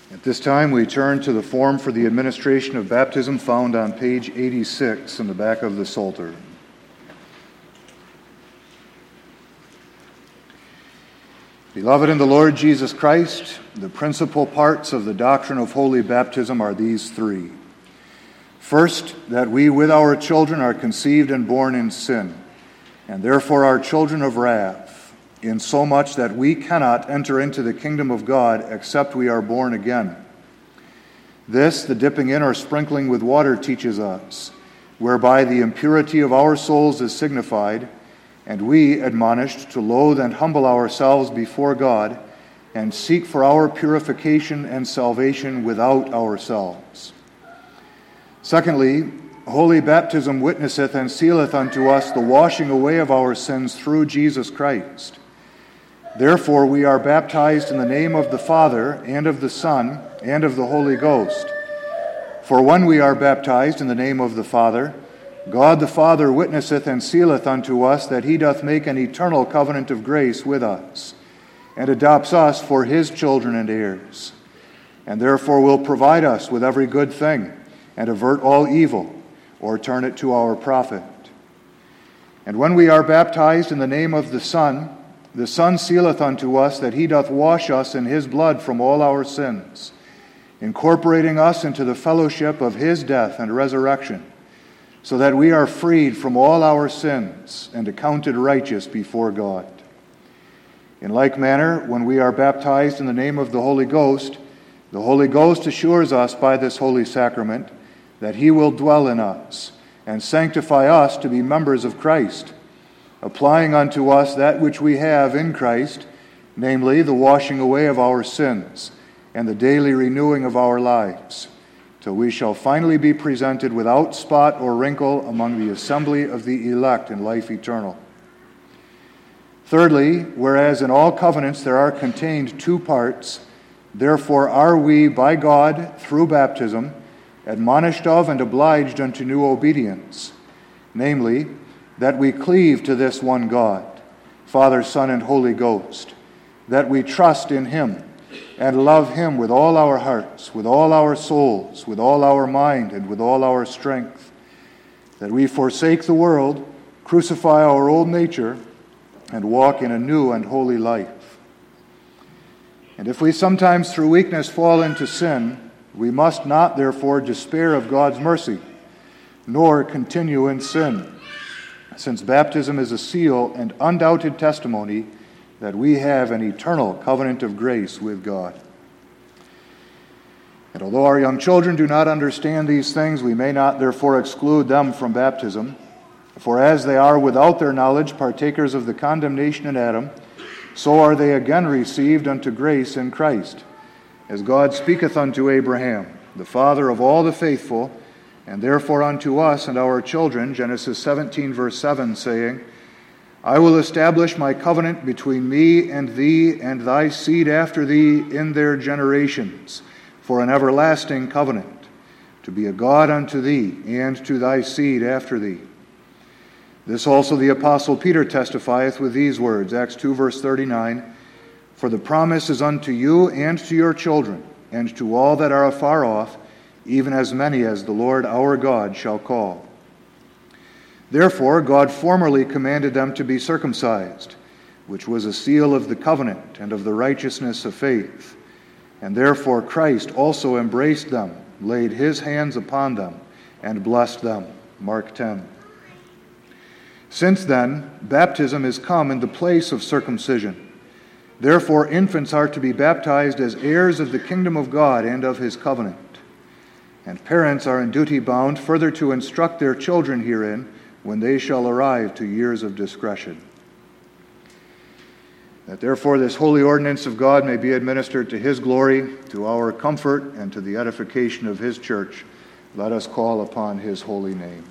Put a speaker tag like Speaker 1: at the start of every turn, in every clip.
Speaker 1: At this time, we turn to the form for the administration of baptism found on page 86 in the back of the Psalter. Beloved in the Lord Jesus Christ, the principal parts of the doctrine of holy baptism are these three. First, that we with our children are conceived and born in sin, and therefore are children of wrath, insomuch that we cannot enter into the kingdom of God except we are born again. This, the dipping in or sprinkling with water teaches us, whereby the impurity of our souls is signified, and we admonished to loathe and humble ourselves before God, and seek for our purification and salvation without ourselves. Secondly, holy baptism witnesseth and sealeth unto us the washing away of our sins through Jesus Christ. Therefore we are baptized in the name of the Father, and of the Son, and of the Holy Ghost. For when we are baptized in the name of the Father, God the Father witnesseth and sealeth unto us that he doth make an eternal covenant of grace with us, and adopts us for his children and heirs, and therefore will provide us with every good thing, and avert all evil, or turn it to our profit. And when we are baptized in the name of the Son sealeth unto us that he doth wash us in his blood from all our sins, incorporating us into the fellowship of his death and resurrection, so that we are freed from all our sins and accounted righteous before God. In like manner, when we are baptized in the name of the Holy Ghost assures us by this holy sacrament that he will dwell in us and sanctify us to be members of Christ, applying unto us that which we have in Christ, namely the washing away of our sins and the daily renewing of our lives, till we shall finally be presented without spot or wrinkle among the assembly of the elect in life eternal. Thirdly, whereas in all covenants there are contained two parts, therefore are we by God through baptism admonished of and obliged unto new obedience, namely, that we cleave to this one God, Father, Son, and Holy Ghost, that we trust in him and love him with all our hearts, with all our souls, with all our mind, and with all our strength, that we forsake the world, crucify our old nature, and walk in a new and holy life. And if we sometimes through weakness fall into sin, we must not therefore despair of God's mercy, nor continue in sin, since baptism is a seal and undoubted testimony that we have an eternal covenant of grace with God. And although our young children do not understand these things, we may not therefore exclude them from baptism, for as they are without their knowledge partakers of the condemnation in Adam, so are they again received unto grace in Christ, as God speaketh unto Abraham, the father of all the faithful, and therefore unto us and our children, Genesis 17, verse 7, saying, I will establish my covenant between me and thee and thy seed after thee in their generations, for an everlasting covenant, to be a God unto thee and to thy seed after thee. This also the Apostle Peter testifieth with these words, Acts 2, verse 39, For the promise is unto you and to your children, and to all that are afar off, even as many as the Lord our God shall call. Therefore God formerly commanded them to be circumcised, which was a seal of the covenant and of the righteousness of faith. And therefore Christ also embraced them, laid his hands upon them, and blessed them. Mark 10. Since then, baptism is come in the place of circumcision. Therefore infants are to be baptized as heirs of the kingdom of God and of his covenant. And parents are in duty bound further to instruct their children herein when they shall arrive to years of discretion. That therefore this holy ordinance of God may be administered to his glory, to our comfort, and to the edification of his church, let us call upon his holy name.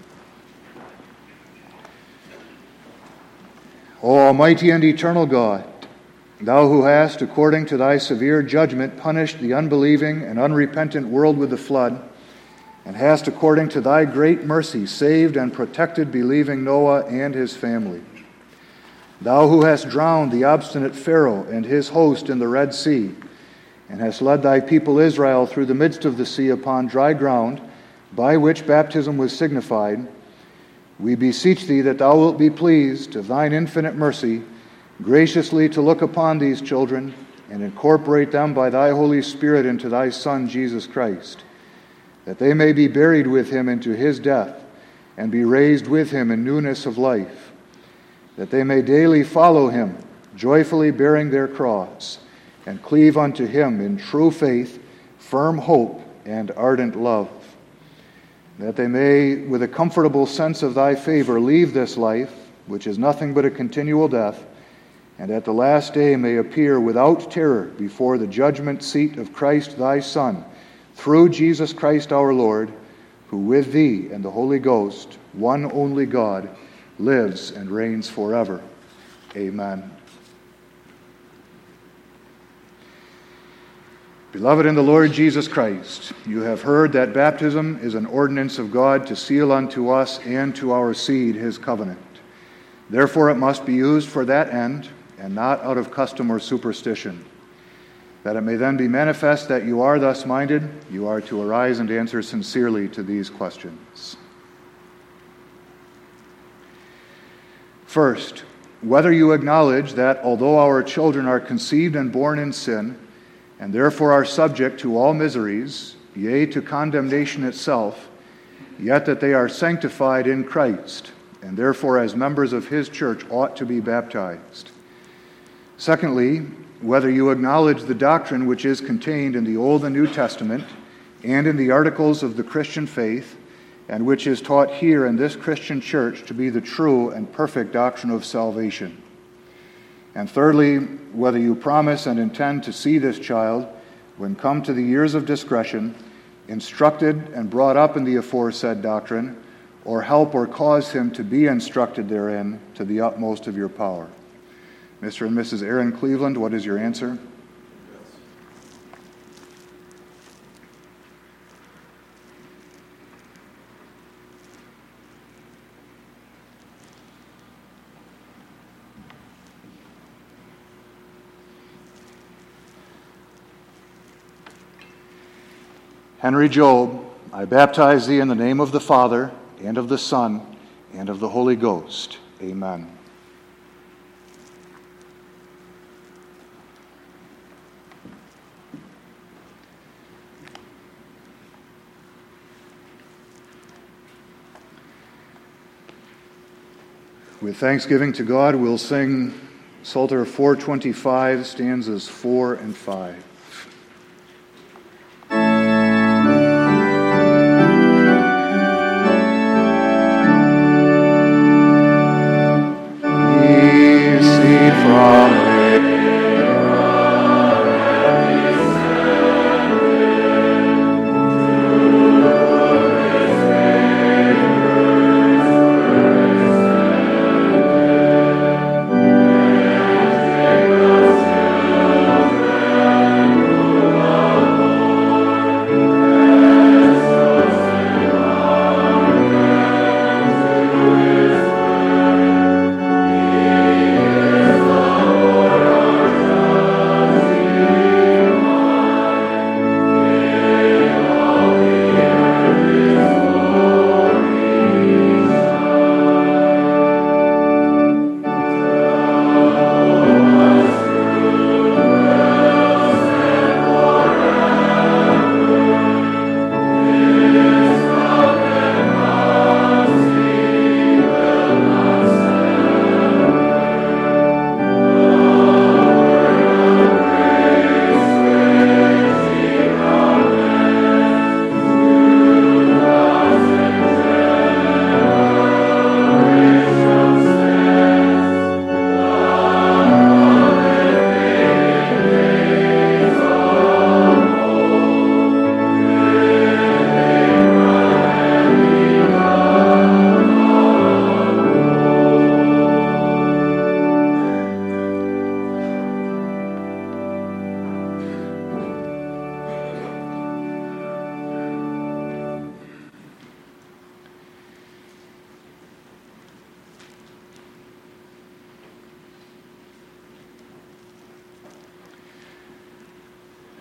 Speaker 1: O almighty and eternal God, thou who hast, according to thy severe judgment, punished the unbelieving and unrepentant world with the flood, and hast, according to thy great mercy, saved and protected believing Noah and his family. Thou who hast drowned the obstinate Pharaoh and his host in the Red Sea, and hast led thy people Israel through the midst of the sea upon dry ground, by which baptism was signified, we beseech thee that thou wilt be pleased of thine infinite mercy graciously to look upon these children and incorporate them by thy Holy Spirit into thy Son, Jesus Christ, that they may be buried with him into his death and be raised with him in newness of life, that they may daily follow him, joyfully bearing their cross, and cleave unto him in true faith, firm hope, and ardent love, that they may, with a comfortable sense of thy favor, leave this life, which is nothing but a continual death, and at the last day may appear without terror before the judgment seat of Christ thy Son, through Jesus Christ our Lord, who with thee and the Holy Ghost, one only God, lives and reigns forever. Amen. Beloved in the Lord Jesus Christ, you have heard that baptism is an ordinance of God to seal unto us and to our seed his covenant. Therefore it must be used for that end, and not out of custom or superstition. That it may then be manifest that you are thus minded, you are to arise and answer sincerely to these questions. First, whether you acknowledge that although our children are conceived and born in sin, and therefore are subject to all miseries, yea, to condemnation itself, yet that they are sanctified in Christ, and therefore as members of his church ought to be baptized. Secondly, whether you acknowledge the doctrine which is contained in the Old and New Testament and in the articles of the Christian faith, and which is taught here in this Christian church to be the true and perfect doctrine of salvation. And thirdly, whether you promise and intend to see this child, when come to the years of discretion, instructed and brought up in the aforesaid doctrine, or help or cause him to be instructed therein to the utmost of your power. Mr. and Mrs. Aaron Cleveland, what is your answer? Henry Job, I baptize thee in the name of the Father, and of the Son, and of the Holy Ghost. Amen. With thanksgiving to God, we'll sing Psalter 425, stanzas 4 and 5.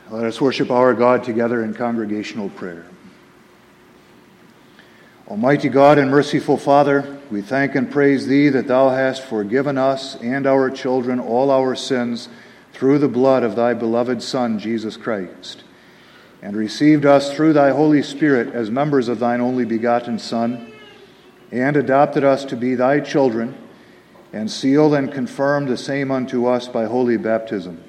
Speaker 1: Let us worship our God together in congregational prayer. Almighty God and merciful Father, we thank and praise Thee that Thou hast forgiven us and our children all our sins through the blood of Thy beloved Son, Jesus Christ, and received us through Thy Holy Spirit as members of Thine only begotten Son, and adopted us to be Thy children, and sealed and confirmed the same unto us by holy baptism.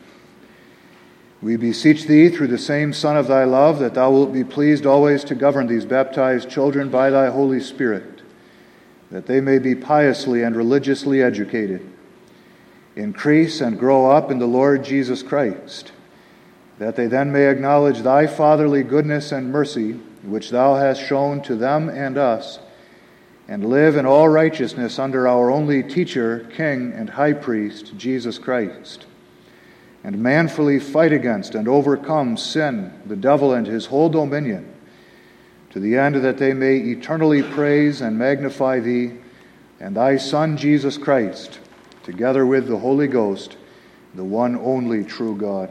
Speaker 1: We beseech Thee through the same Son of Thy love that Thou wilt be pleased always to govern these baptized children by Thy Holy Spirit, that they may be piously and religiously educated, increase and grow up in the Lord Jesus Christ, that they then may acknowledge Thy fatherly goodness and mercy, which Thou hast shown to them and us, and live in all righteousness under our only teacher, King, and High Priest, Jesus Christ, and manfully fight against and overcome sin, the devil, and his whole dominion, to the end that they may eternally praise and magnify Thee and Thy Son, Jesus Christ, together with the Holy Ghost, the one only true God.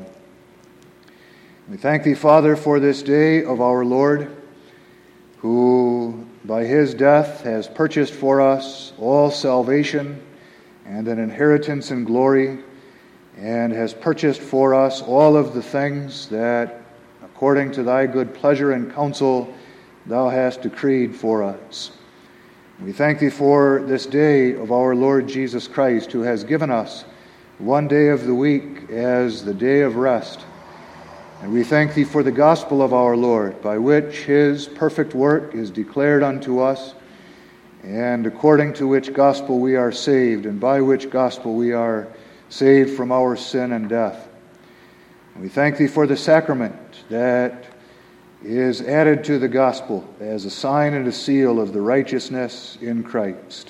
Speaker 1: We thank Thee, Father, for this day of our Lord, who by His death has purchased for us all salvation and an inheritance in glory, and has purchased for us all of the things that, according to Thy good pleasure and counsel, Thou hast decreed for us. We thank Thee for this day of our Lord Jesus Christ, who has given us one day of the week as the day of rest. And we thank Thee for the gospel of our Lord, by which His perfect work is declared unto us, and according to which gospel we are saved, and by which gospel we are saved from our sin and death. And we thank Thee for the sacrament that is added to the gospel as a sign and a seal of the righteousness in Christ.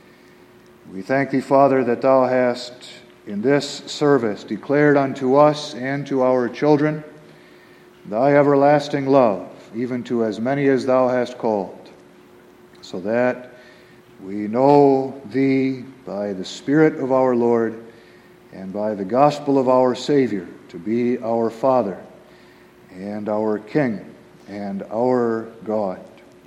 Speaker 1: We thank Thee, Father, that Thou hast in this service declared unto us and to our children Thy everlasting love, even to as many as Thou hast called, so that we know Thee by the Spirit of our Lord and by the gospel of our Savior to be our Father and our King and our God.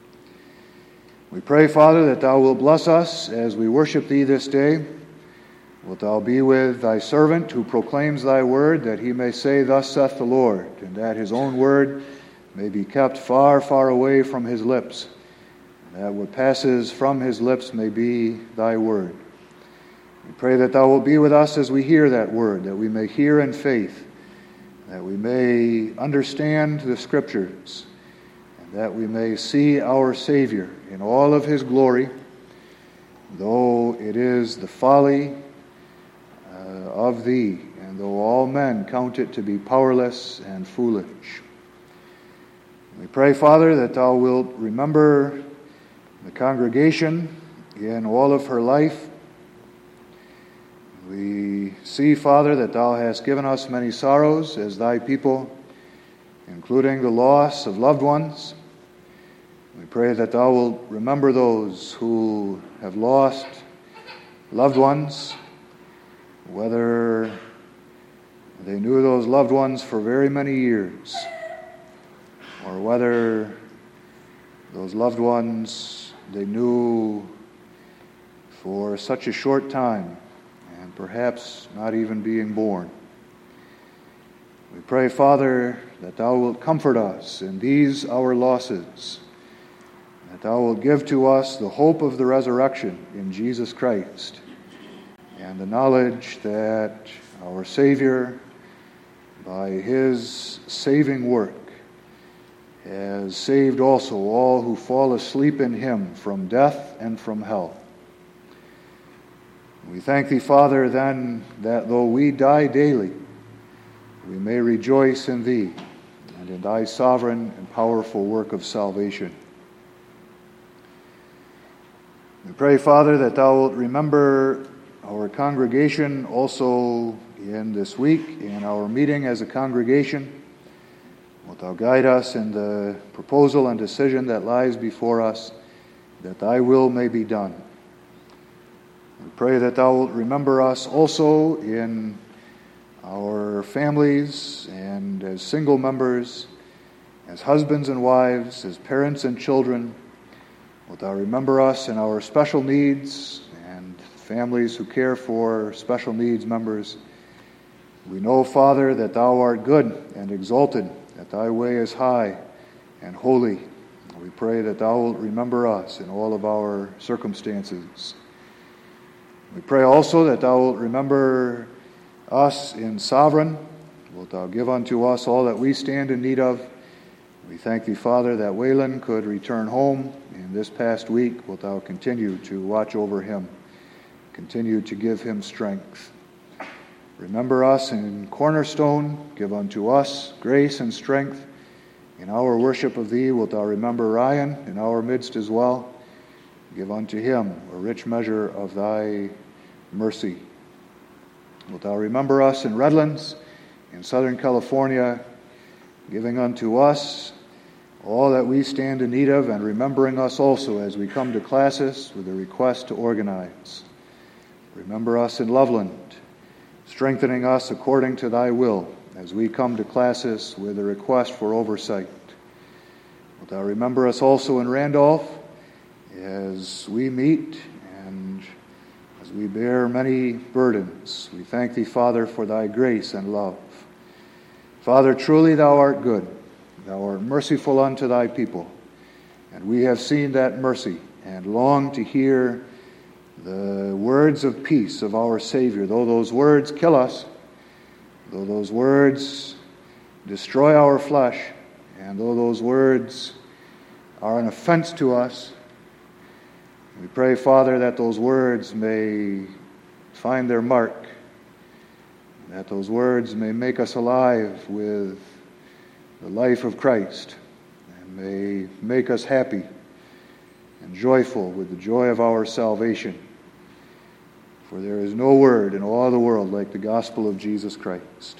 Speaker 1: We pray, Father, that Thou wilt bless us as we worship Thee this day. Wilt Thou be with Thy servant who proclaims Thy word, that he may say, Thus saith the Lord, and that his own word may be kept far, far away from his lips, and that what passes from his lips may be Thy word. We pray that Thou wilt be with us as we hear that word, that we may hear in faith, that we may understand the Scriptures, and that we may see our Savior in all of His glory, though it is the folly of Thee, and though all men count it to be powerless and foolish. We pray, Father, that Thou wilt remember the congregation in all of her life. We see, Father, that Thou hast given us many sorrows as Thy people, including the loss of loved ones. We pray that Thou wilt remember those who have lost loved ones, whether they knew those loved ones for very many years, or whether those loved ones they knew for such a short time, and perhaps not even being born. We pray, Father, that Thou wilt comfort us in these our losses, that Thou wilt give to us the hope of the resurrection in Jesus Christ, and the knowledge that our Savior, by His saving work, has saved also all who fall asleep in Him from death and from hell. We thank Thee, Father, then, that though we die daily, we may rejoice in Thee and in Thy sovereign and powerful work of salvation. We pray, Father, that Thou wilt remember our congregation also in this week, in our meeting as a congregation. Wilt Thou guide us in the proposal and decision that lies before us, that Thy will may be done. We pray that Thou wilt remember us also in our families, and as single members, as husbands and wives, as parents and children. Wilt thou remember us in our special needs and families who care for special needs members. We know, Father, that thou art good and exalted, that thy way is high and holy. We pray that thou wilt remember us in all of our circumstances. We pray also that thou wilt remember us in sovereign. Wilt thou give unto us all that we stand in need of. We thank thee, Father, that Waylon could return home in this past week. Wilt thou continue to watch over him, continue to give him strength. Remember us in Cornerstone. Give unto us grace and strength. In our worship of thee, wilt thou remember Ryan in our midst as well. Give unto him a rich measure of thy mercy. Wilt thou remember us in Redlands, in Southern California, giving unto us all that we stand in need of, and remembering us also as we come to classes with a request to organize. Remember us in Loveland, strengthening us according to thy will as we come to classes with a request for oversight. Wilt thou remember us also in Randolph as we meet and as we bear many burdens. We thank thee, Father, for thy grace and love. Father, truly thou art good. Thou art merciful unto thy people. And we have seen that mercy and long to hear the words of peace of our Savior. Though those words kill us, though those words destroy our flesh, and though those words are an offense to us, we pray, Father, that those words may find their mark, that those words may make us alive with the life of Christ, and may make us happy and joyful with the joy of our salvation. For there is no word in all the world like the gospel of Jesus Christ.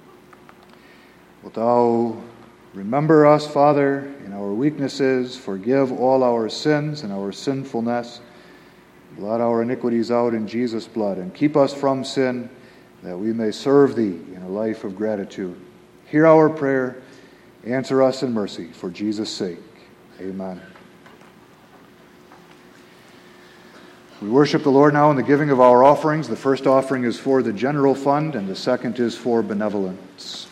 Speaker 1: Wilt thou remember us, Father, in our weaknesses, forgive all our sins and our sinfulness, blot our iniquities out in Jesus' blood, and keep us from sin, that we may serve thee in a life of gratitude. Hear our prayer, answer us in mercy, for Jesus' sake. Amen. We worship the Lord now in the giving of our offerings. The first offering is for the general fund, and the second is for benevolence.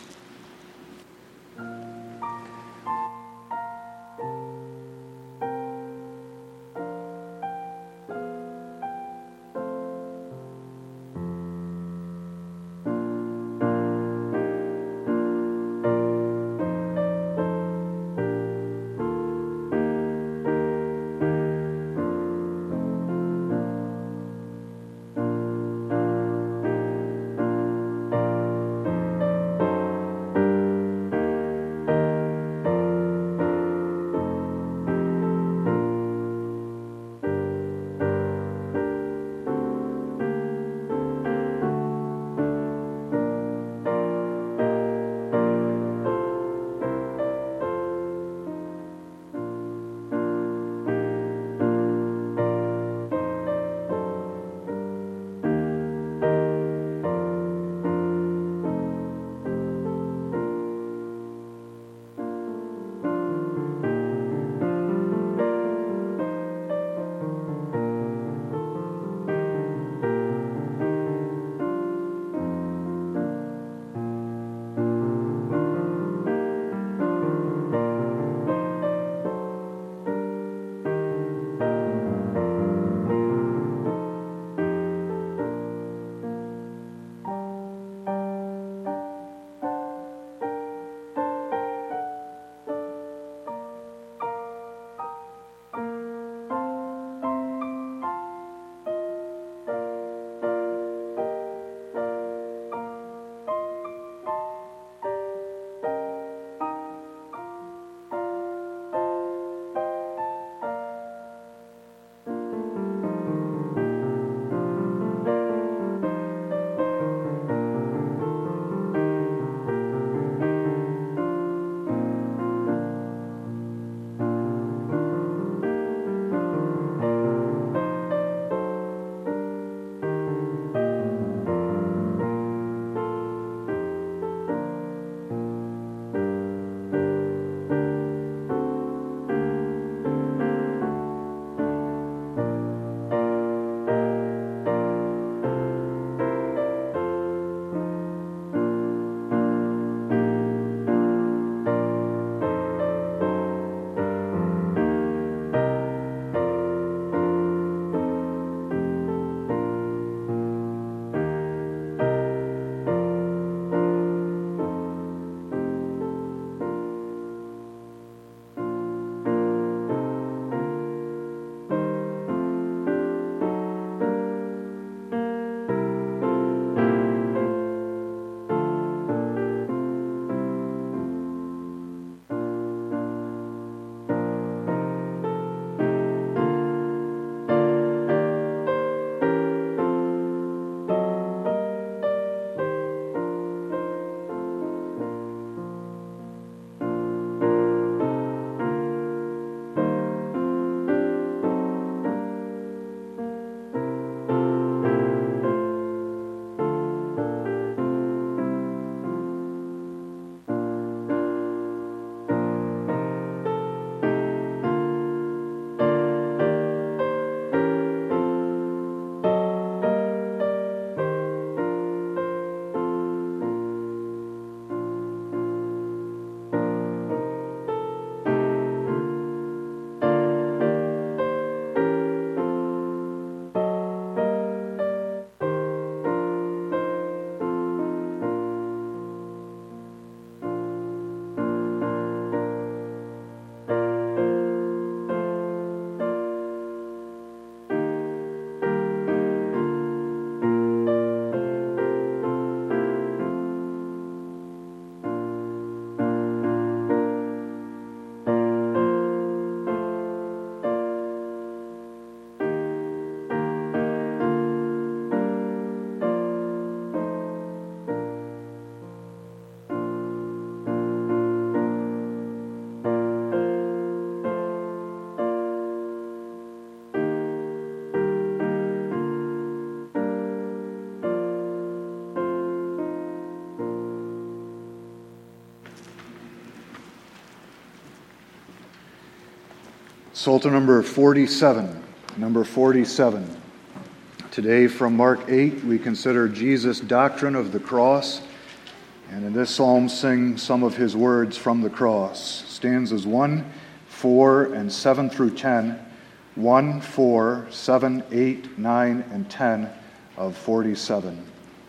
Speaker 1: Psalter number 47. Number 47. Today from Mark 8, we consider Jesus' doctrine of the cross, and in this psalm sing some of his words from the cross. Stanzas 1, 4, and 7 through 10, 1, 4, 7, 8, 9, and 10 of 47.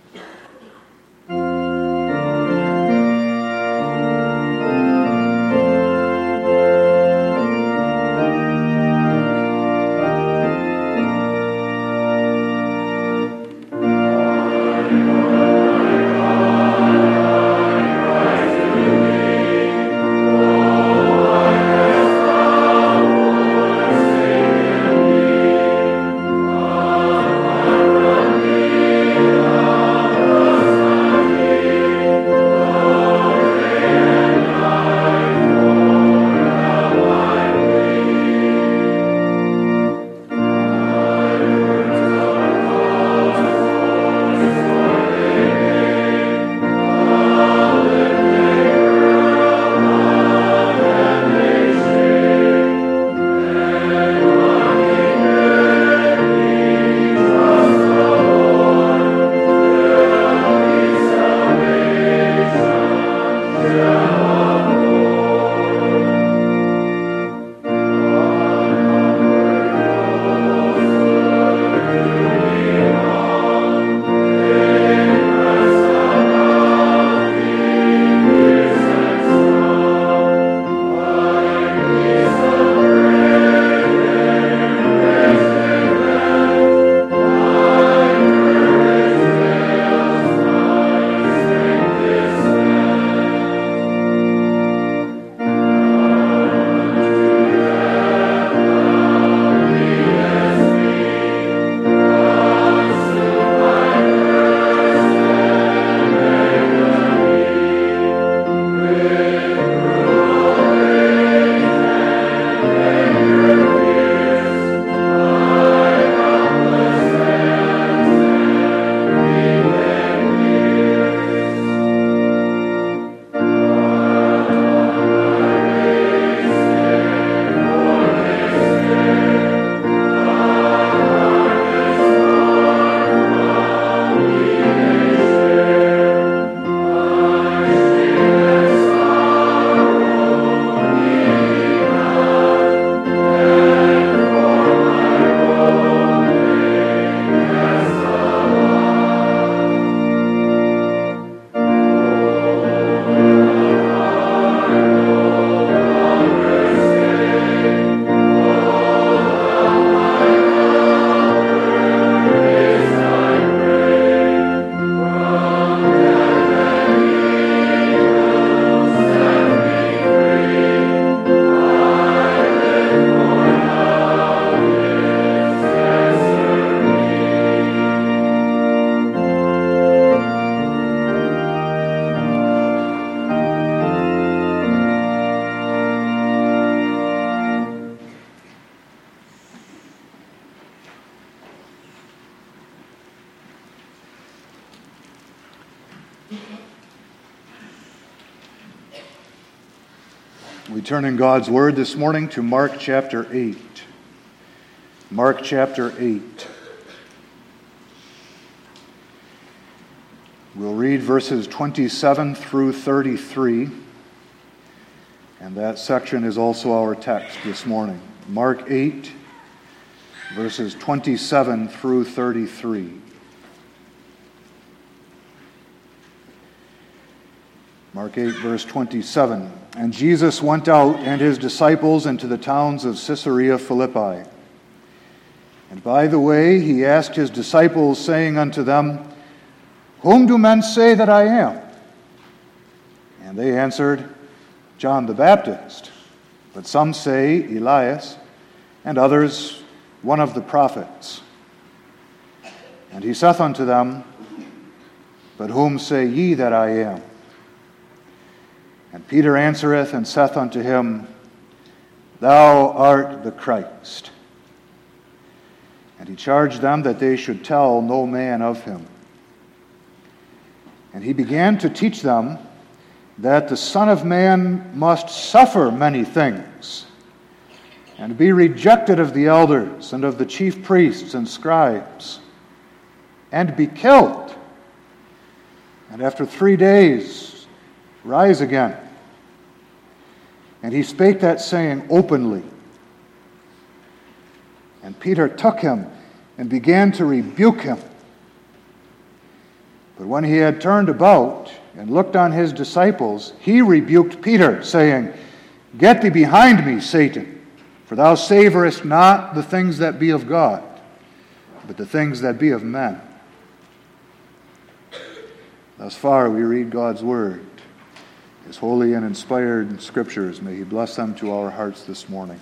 Speaker 1: We turn in God's Word this morning to Mark chapter 8. Mark chapter 8. We'll read verses 27 through 33, and that section is also our text this morning. Mark 8, verses 27 through 33. Mark 8, verse 27. And Jesus went out and his disciples into the towns of Caesarea Philippi. And by the way, he asked his disciples, saying unto them, Whom do men say that I am? And they answered, John the Baptist. But some say Elias, and others one of the prophets. And he saith unto them, But whom say ye that I am? And Peter answereth and saith unto him, Thou art the Christ. And he charged them that they should tell no man of him. And he began to teach them that the Son of Man must suffer many things, and be rejected of the elders and of the chief priests and scribes, and be killed, and after 3 days rise again. And he spake that saying openly. And Peter took him and began to rebuke him. But when he had turned about and looked on his disciples, he rebuked Peter, saying, Get thee behind me, Satan, for thou savorest not the things that be of God, but the things that be of men. Thus far we read God's word, His holy and inspired scriptures. May He bless them to our hearts this morning.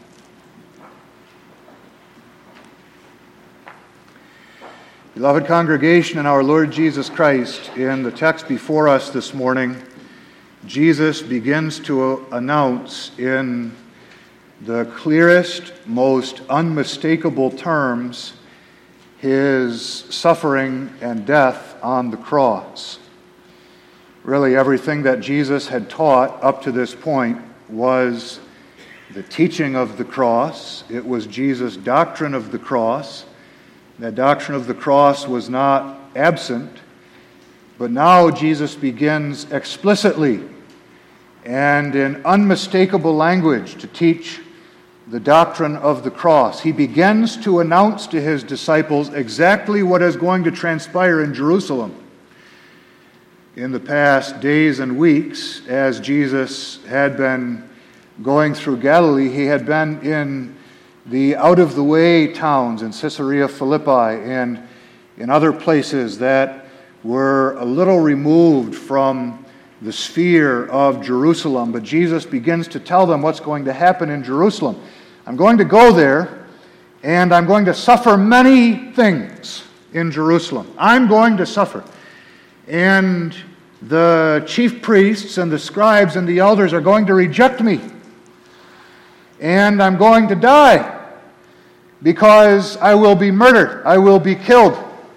Speaker 1: Beloved congregation in our Lord Jesus Christ, in the text before us this morning, Jesus begins to announce in the clearest, most unmistakable terms His suffering and death on the cross. Really, everything that Jesus had taught up to this point was the teaching of the cross. It was Jesus' doctrine of the cross. That doctrine of the cross was not absent, but now Jesus begins explicitly and in unmistakable language to teach the doctrine of the cross. He begins to announce to His disciples exactly what is going to transpire in Jerusalem. In the past days and weeks, as Jesus had been going through Galilee, He had been in the out-of-the-way towns in Caesarea Philippi and in other places that were a little removed from the sphere of Jerusalem. But Jesus begins to tell them what's going to happen in Jerusalem. I'm going to go there, and I'm going to suffer many things in Jerusalem. I'm going to suffer. And the chief priests and the scribes and the elders are going to reject me. And I'm going to die because I will be murdered. I will be killed.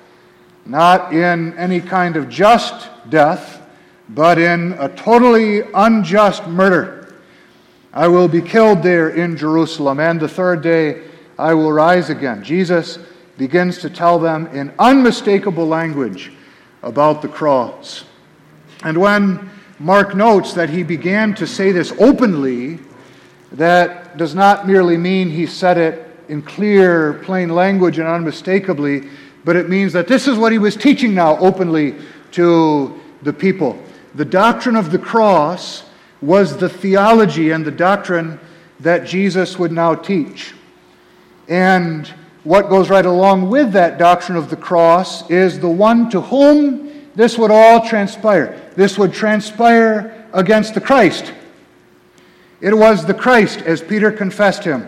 Speaker 1: Not in any kind of just death, but in a totally unjust murder. I will be killed there in Jerusalem, and the third day I will rise again. Jesus begins to tell them in unmistakable language about the cross. And when Mark notes that he began to say this openly, that does not merely mean he said it in clear, plain language and unmistakably, but it means that this is what he was teaching now openly to the people. The doctrine of the cross was the theology and the doctrine that Jesus would now teach. And what goes right along with that doctrine of the cross is the one to whom this would all transpire. This would transpire against the Christ. It was the Christ, as Peter confessed Him,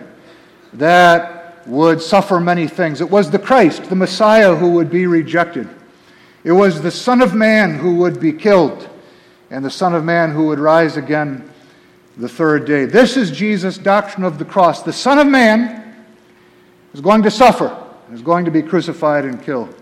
Speaker 1: that would suffer many things. It was the Christ, the Messiah, who would be rejected. It was the Son of Man who would be killed, and the Son of Man who would rise again the third day. This is Jesus' doctrine of the cross. The Son of Man is going to suffer, is going to be crucified and killed.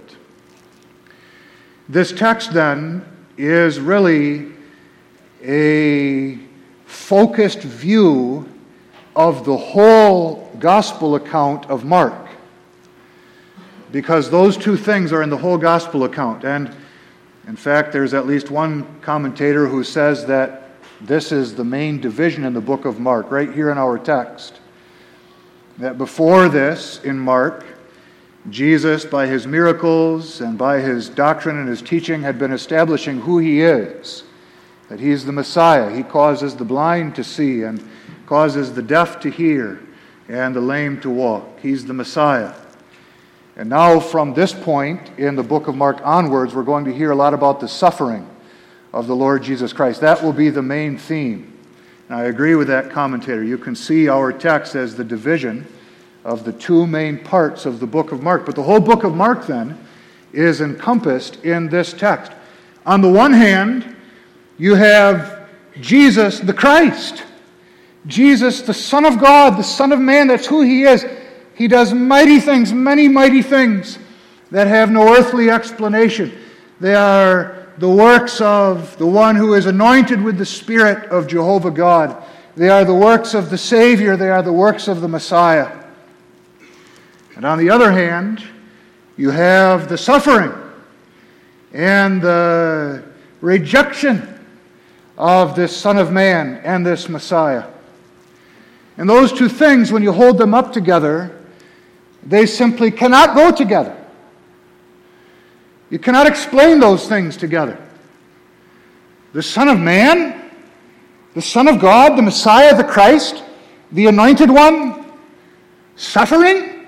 Speaker 1: This text, then, is really a focused view of the whole gospel account of Mark, because those two things are in the whole gospel account. And in fact, there's at least one commentator who says that this is the main division in the book of Mark, right here in our text. That before this, in Mark, Jesus, by His miracles and by His doctrine and His teaching, had been establishing who He is, that He's the Messiah. He causes the blind to see and causes the deaf to hear and the lame to walk. He's the Messiah. And now from this point in the book of Mark onwards, we're going to hear a lot about the suffering of the Lord Jesus Christ. That will be the main theme. And I agree with that commentator. You can see our text as the division of the two main parts of the book of Mark. But the whole book of Mark, then, is encompassed in this text. On the one hand, you have Jesus the Christ. Jesus, the Son of God, the Son of Man, that's who He is. He does mighty things, many mighty things that have no earthly explanation. They are the works of the one who is anointed with the Spirit of Jehovah God, They are the works of the Savior. They are the works of the Messiah. And on the other hand, you have the suffering and the rejection of this Son of Man and this Messiah. And those two things, when you hold them up together, they simply cannot go together. You cannot explain those things together. The Son of Man, the Son of God, the Messiah, the Christ, the Anointed One, suffering,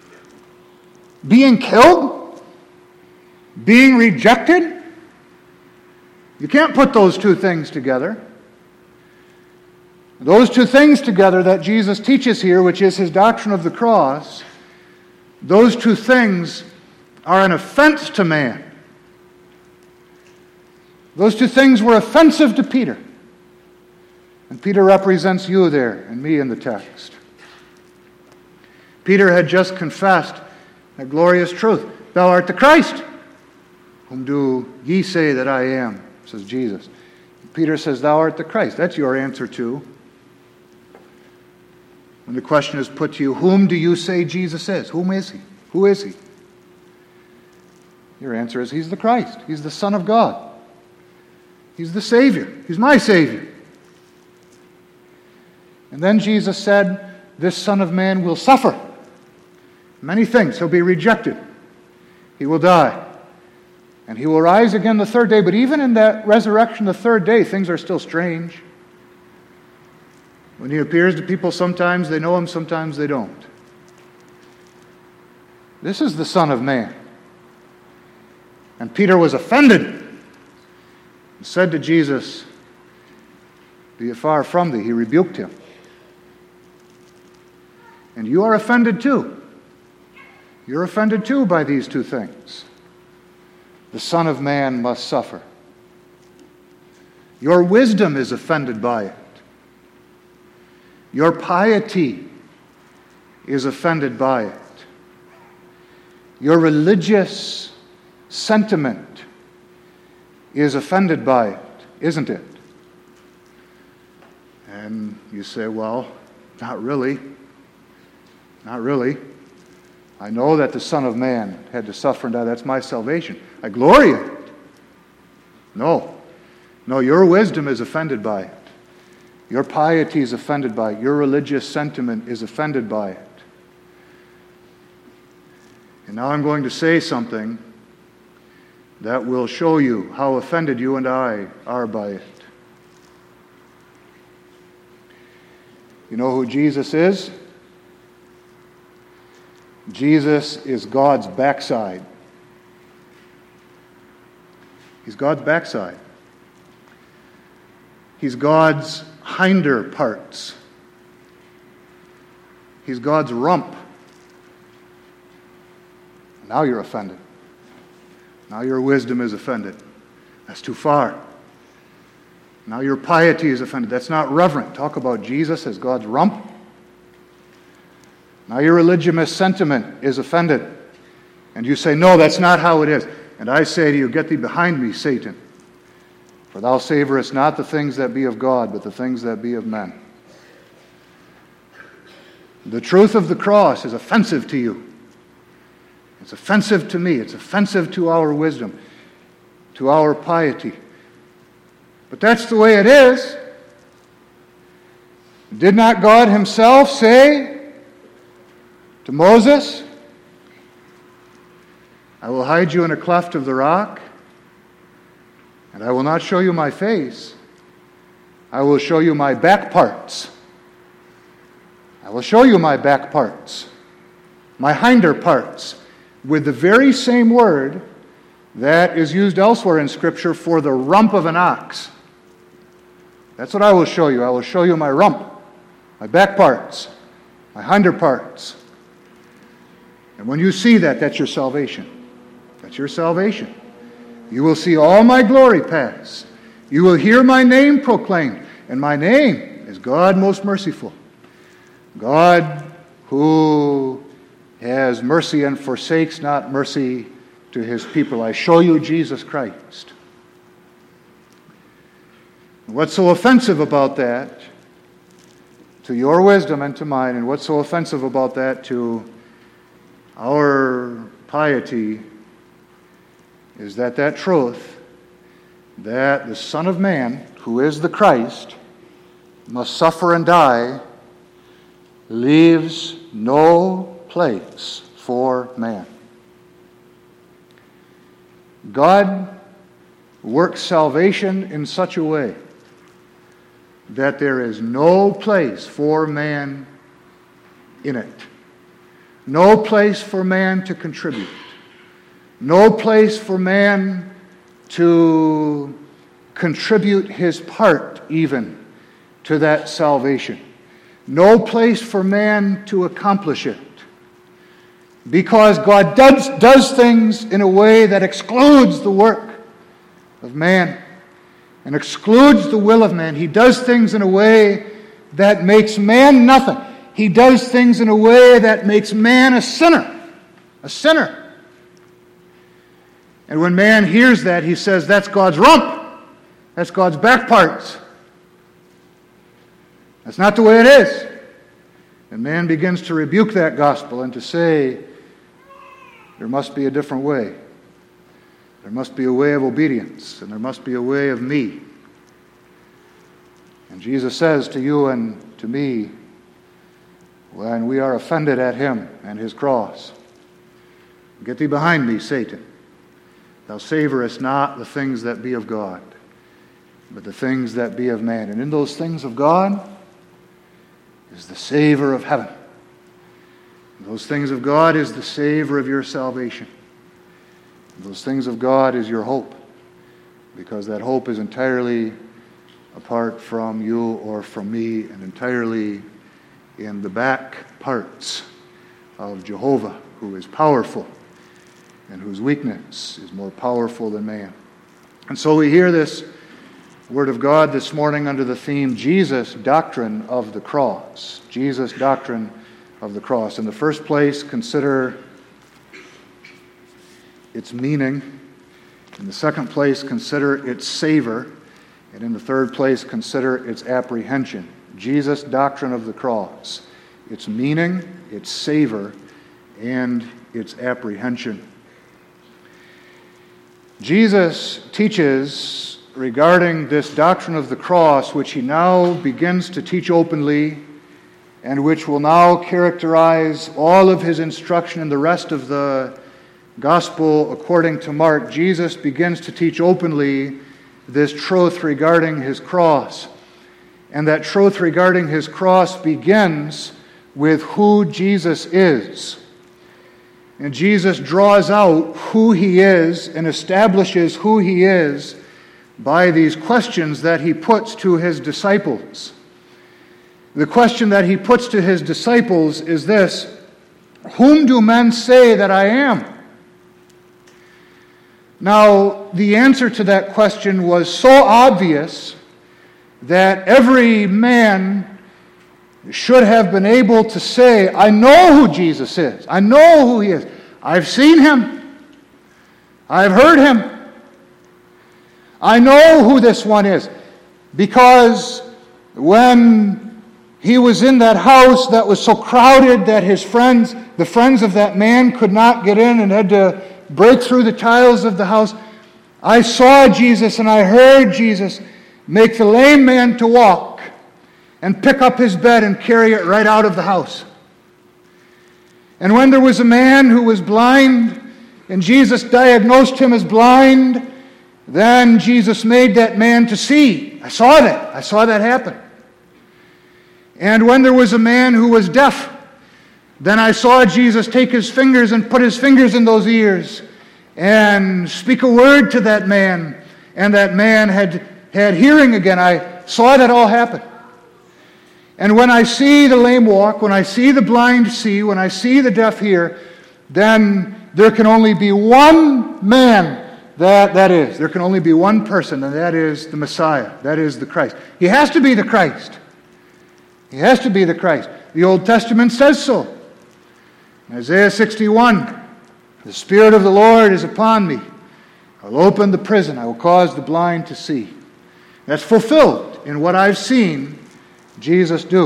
Speaker 1: being killed, being rejected. You can't put those two things together. Those two things together that Jesus teaches here, which is his doctrine of the cross, those two things are an offense to man. Those two things were offensive to Peter. And Peter represents you there and me in the text. Peter had just confessed that glorious truth. Thou art the Christ. Whom do ye say that I am? Says Jesus. Peter says, thou art the Christ. That's your answer too. When the question is put to you, whom do you say Jesus is? Whom is he? Who is he? Your answer is, he's the Christ. He's the Son of God. He's the Savior. He's my Savior. And then Jesus said, this Son of Man will suffer many things. He'll be rejected. He will die. And he will rise again the third day. But even in that resurrection the third day, things are still strange. When he appears to people, sometimes they know him, sometimes they don't. This is the Son of Man. And Peter was offended and said to Jesus, be it far from thee. He rebuked him. And you are offended too. You're offended too by these two things. The Son of Man must suffer. Your wisdom is offended by it. Your piety is offended by it. Your religious sentiment is offended by it, isn't it? And you say, well, not really. Not really. I know that the Son of Man had to suffer and die. That's my salvation. I glory in it. No, your wisdom is offended by it. Your piety is offended by it. Your religious sentiment is offended by it. And now I'm going to say something that will show you how offended you and I are by it. You know who Jesus is? Jesus is God's backside. He's God's backside. He's God's hinder parts. He's God's rump. Now you're offended. Now your wisdom is offended. That's too far. Now your piety is offended. That's not reverent. Talk about Jesus as God's rump. Now your religious sentiment is offended. And you say, no, that's not how it is. And I say to you, get thee behind me, Satan. For thou savorest not the things that be of God, but the things that be of men. The truth of the cross is offensive to you. It's offensive to me. It's offensive to our wisdom, to our piety. But that's the way it is. Did not God himself say to Moses, I will hide you in a cleft of the rock, and I will not show you my face. I will show you my back parts. I will show you my back parts, my hinder parts, with the very same word that is used elsewhere in Scripture for the rump of an ox. That's what I will show you. I will show you my rump, my back parts, my hinder parts. And when you see that, that's your salvation. That's your salvation. You will see all my glory pass. You will hear my name proclaimed. And my name is God most merciful. God who has mercy and forsakes not mercy to his people. I show you Jesus Christ. What's so offensive about that to your wisdom and to mine. And what's so offensive about that to our piety is that truth, that the Son of Man, who is the Christ, must suffer and die, leaves no place for man. God works salvation in such a way that there is no place for man in it. No place for man to contribute. No place for man to contribute his part even to that salvation. No place for man to accomplish it. Because God does things in a way that excludes the work of man and excludes the will of man. He does things in a way that makes man nothing. He does things in a way that makes man a sinner. A sinner. And when man hears that, he says, that's God's rump. That's God's back parts. That's not the way it is. And man begins to rebuke that gospel and to say, there must be a different way. There must be a way of obedience, and there must be a way of me. And Jesus says to you and to me, when we are offended at him and his cross, get thee behind me, Satan. Thou savorest not the things that be of God, but the things that be of man. And in those things of God is the savor of heaven. Those things of God is the savor of your salvation. Those things of God is your hope, because that hope is entirely apart from you or from me, and entirely in the back parts of Jehovah, who is powerful and whose weakness is more powerful than man. And so we hear this Word of God this morning under the theme, Jesus' Doctrine of the Cross. Jesus' Doctrine of the Cross. In the first place, consider its meaning. In the second place, consider its savor. And in the third place, consider its apprehension. Jesus' doctrine of the cross. Its meaning, its savor, and its apprehension. Jesus teaches regarding this doctrine of the cross, which he now begins to teach openly, and which will now characterize all of his instruction in the rest of the gospel according to Mark. Jesus begins to teach openly this truth regarding his cross. And that truth regarding his cross begins with who Jesus is. And Jesus draws out who he is and establishes who he is by these questions that he puts to his disciples. The question that he puts to his disciples is this: whom do men say that I am? Now, the answer to that question was so obvious that every man should have been able to say, I know who Jesus is. I know who he is. I've seen him. I've heard him. I know who this one is. Because when he was in that house that was so crowded that his friends, the friends of that man, could not get in and had to break through the tiles of the house, I saw Jesus and I heard Jesus make the lame man to walk and pick up his bed and carry it right out of the house. And when there was a man who was blind and Jesus diagnosed him as blind, then Jesus made that man to see. I saw that happen. And when there was a man who was deaf, then I saw Jesus take his fingers and put his fingers in those ears and speak a word to that man, and that man had hearing again. I saw that all happen. And when I see the lame walk, when I see the blind see, when I see the deaf hear, then there can only be one man that is. There can only be one person, and that is the Messiah. That is the Christ. He has to be the Christ. He has to be the Christ. The Old Testament says so. Isaiah 61, the Spirit of the Lord is upon me. I will open the prison. I will cause the blind to see. That's fulfilled in what I've seen Jesus do.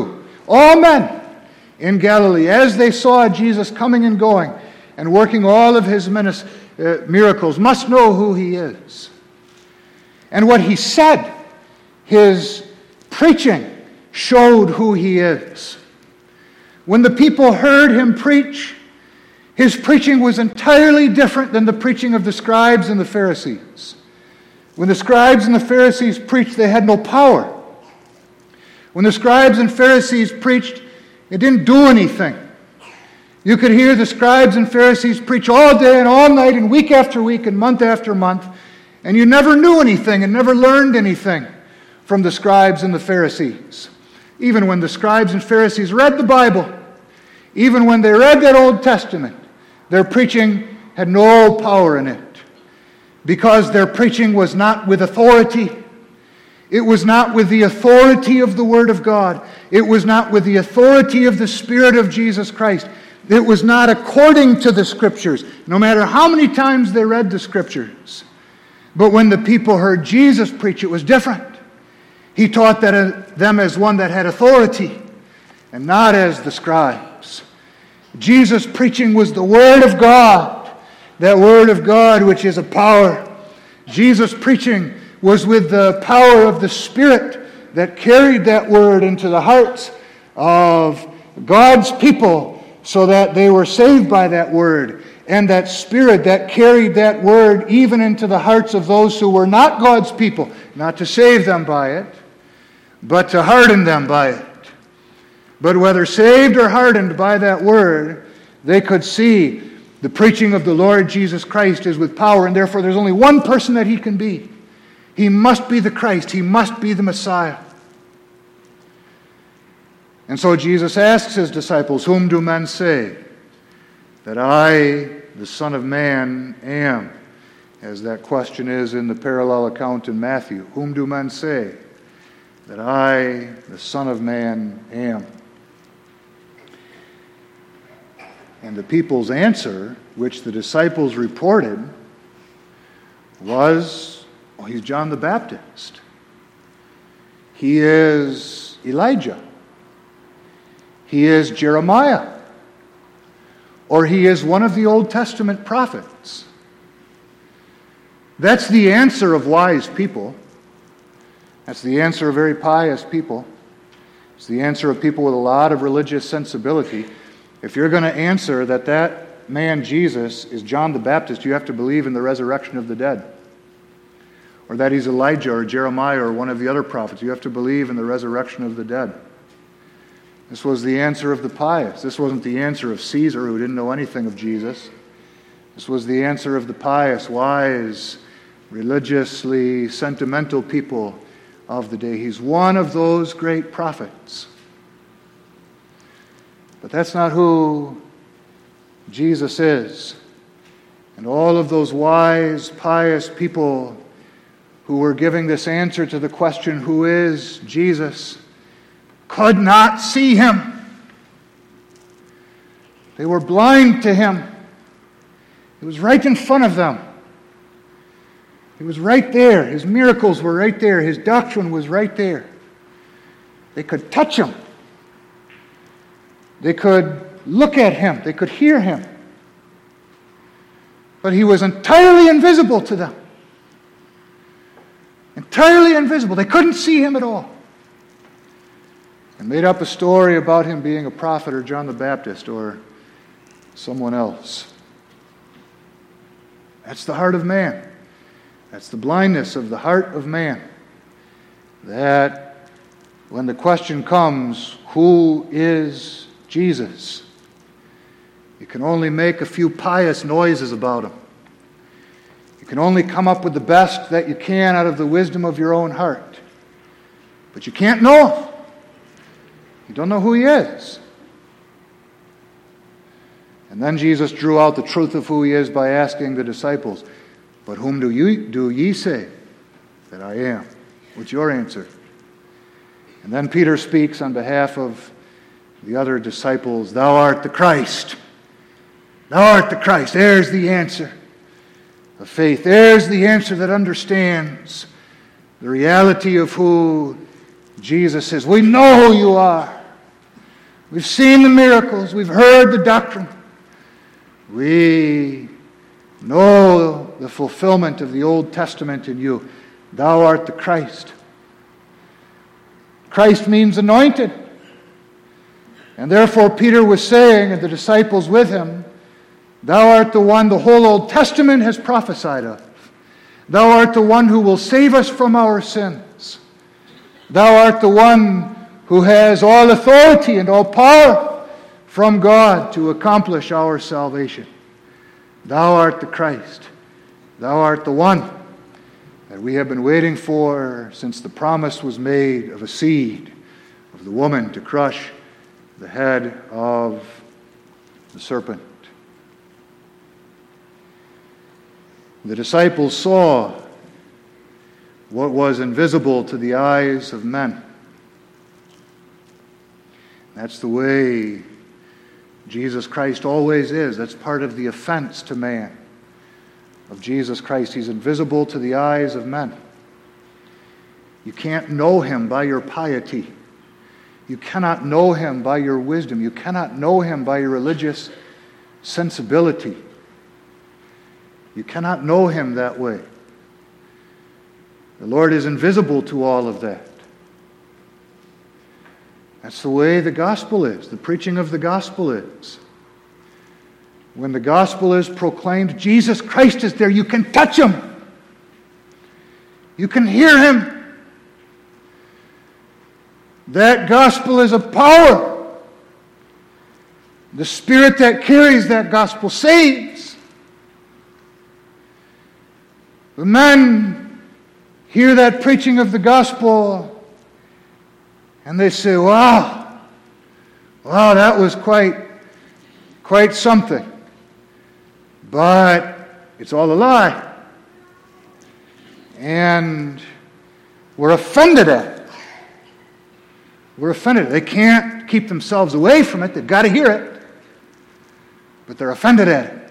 Speaker 1: All men in Galilee, as they saw Jesus coming and going and working all of his miracles, must know who he is. And what he said, his preaching, showed who he is. When the people heard him preach, his preaching was entirely different than the preaching of the scribes and the Pharisees. When the scribes and the Pharisees preached, they had no power. When the scribes and Pharisees preached, it didn't do anything. You could hear the scribes and Pharisees preach all day and all night and week after week and month after month, and you never knew anything and never learned anything from the scribes and the Pharisees. Even when the scribes and Pharisees read the Bible, even when they read that Old Testament, their preaching had no power in it, because their preaching was not with authority. It was not with the authority of the Word of God. It was not with the authority of the Spirit of Jesus Christ. It was not according to the Scriptures, no matter how many times they read the Scriptures. But when the people heard Jesus preach, it was different. He taught them as one that had authority, and not as the scribes. Jesus' preaching was the Word of God, that Word of God which is a power. Jesus' preaching was with the power of the Spirit that carried that Word into the hearts of God's people so that they were saved by that Word. And that Spirit that carried that Word even into the hearts of those who were not God's people, not to save them by it, but to harden them by it. But whether saved or hardened by that Word, they could see the preaching of the Lord Jesus Christ is with power, and therefore there's only one person that he can be. He must be the Christ. He must be the Messiah. And so Jesus asks his disciples, "Whom do men say that I, the Son of Man, am?" As that question is in the parallel account in Matthew. Whom do men say that I, the Son of Man, am? And the people's answer, which the disciples reported, was, well, he's John the Baptist. He is Elijah. He is Jeremiah. Or he is one of the Old Testament prophets. That's the answer of wise people. That's the answer of very pious people. It's the answer of people with a lot of religious sensibility. If you're going to answer that man Jesus is John the Baptist, you have to believe in the resurrection of the dead. Or that he's Elijah or Jeremiah or one of the other prophets. You have to believe in the resurrection of the dead. This was the answer of the pious. This wasn't the answer of Caesar, who didn't know anything of Jesus. This was the answer of the pious, wise, religiously sentimental people of the day. He's one of those great prophets. But that's not who Jesus is. And all of those wise, pious people who were giving this answer to the question, who is Jesus, could not see him. They were blind to him. He was right in front of them. He was right there. His miracles were right there. His doctrine was right there. They could touch him. They could look at him. They could hear him. But he was entirely invisible to them. Entirely invisible. They couldn't see him at all. And made up a story about him being a prophet or John the Baptist or someone else. That's the heart of man. That's the blindness of the heart of man. That when the question comes, who is Jesus? You can only make a few pious noises about him. You can only come up with the best that you can out of the wisdom of your own heart. But you can't know him. You don't know who he is. And then Jesus drew out the truth of who he is by asking the disciples, "But whom do ye say that I am?" What's your answer? And then Peter speaks on behalf of the other disciples, "Thou art the Christ. Thou art the Christ." There's the answer of faith. There's the answer that understands the reality of who Jesus is. We know who you are.
Speaker 2: We've seen the miracles. We've heard the doctrine. We know the fulfillment of the Old Testament in you. Thou art the Christ. Christ means anointed. And therefore Peter was saying, and the disciples with him, Thou art the one the whole Old Testament has prophesied of. Thou art the one who will save us from our sins. Thou art the one who has all authority and all power from God to accomplish our salvation. Thou art the Christ. Thou art the one that we have been waiting for since the promise was made of a seed of the woman to crush the head of the serpent. The disciples saw what was invisible to the eyes of men. That's the way Jesus Christ always is. That's part of the offense to man of Jesus Christ. He's invisible to the eyes of men. You can't know him by your piety. You cannot know him by your wisdom. You cannot know him by your religious sensibility. You cannot know him that way. The Lord is invisible to all of that. That's the way the gospel is, the preaching of the gospel is. When the gospel is proclaimed, Jesus Christ is there. You can touch him. You can hear him. That gospel is a power. The Spirit that carries that gospel saves. The men hear that preaching of the gospel and they say, wow, that was quite something. But it's all a lie. And we're offended at it. We're offended. They can't keep themselves away from it. They've got to hear it. But they're offended at it.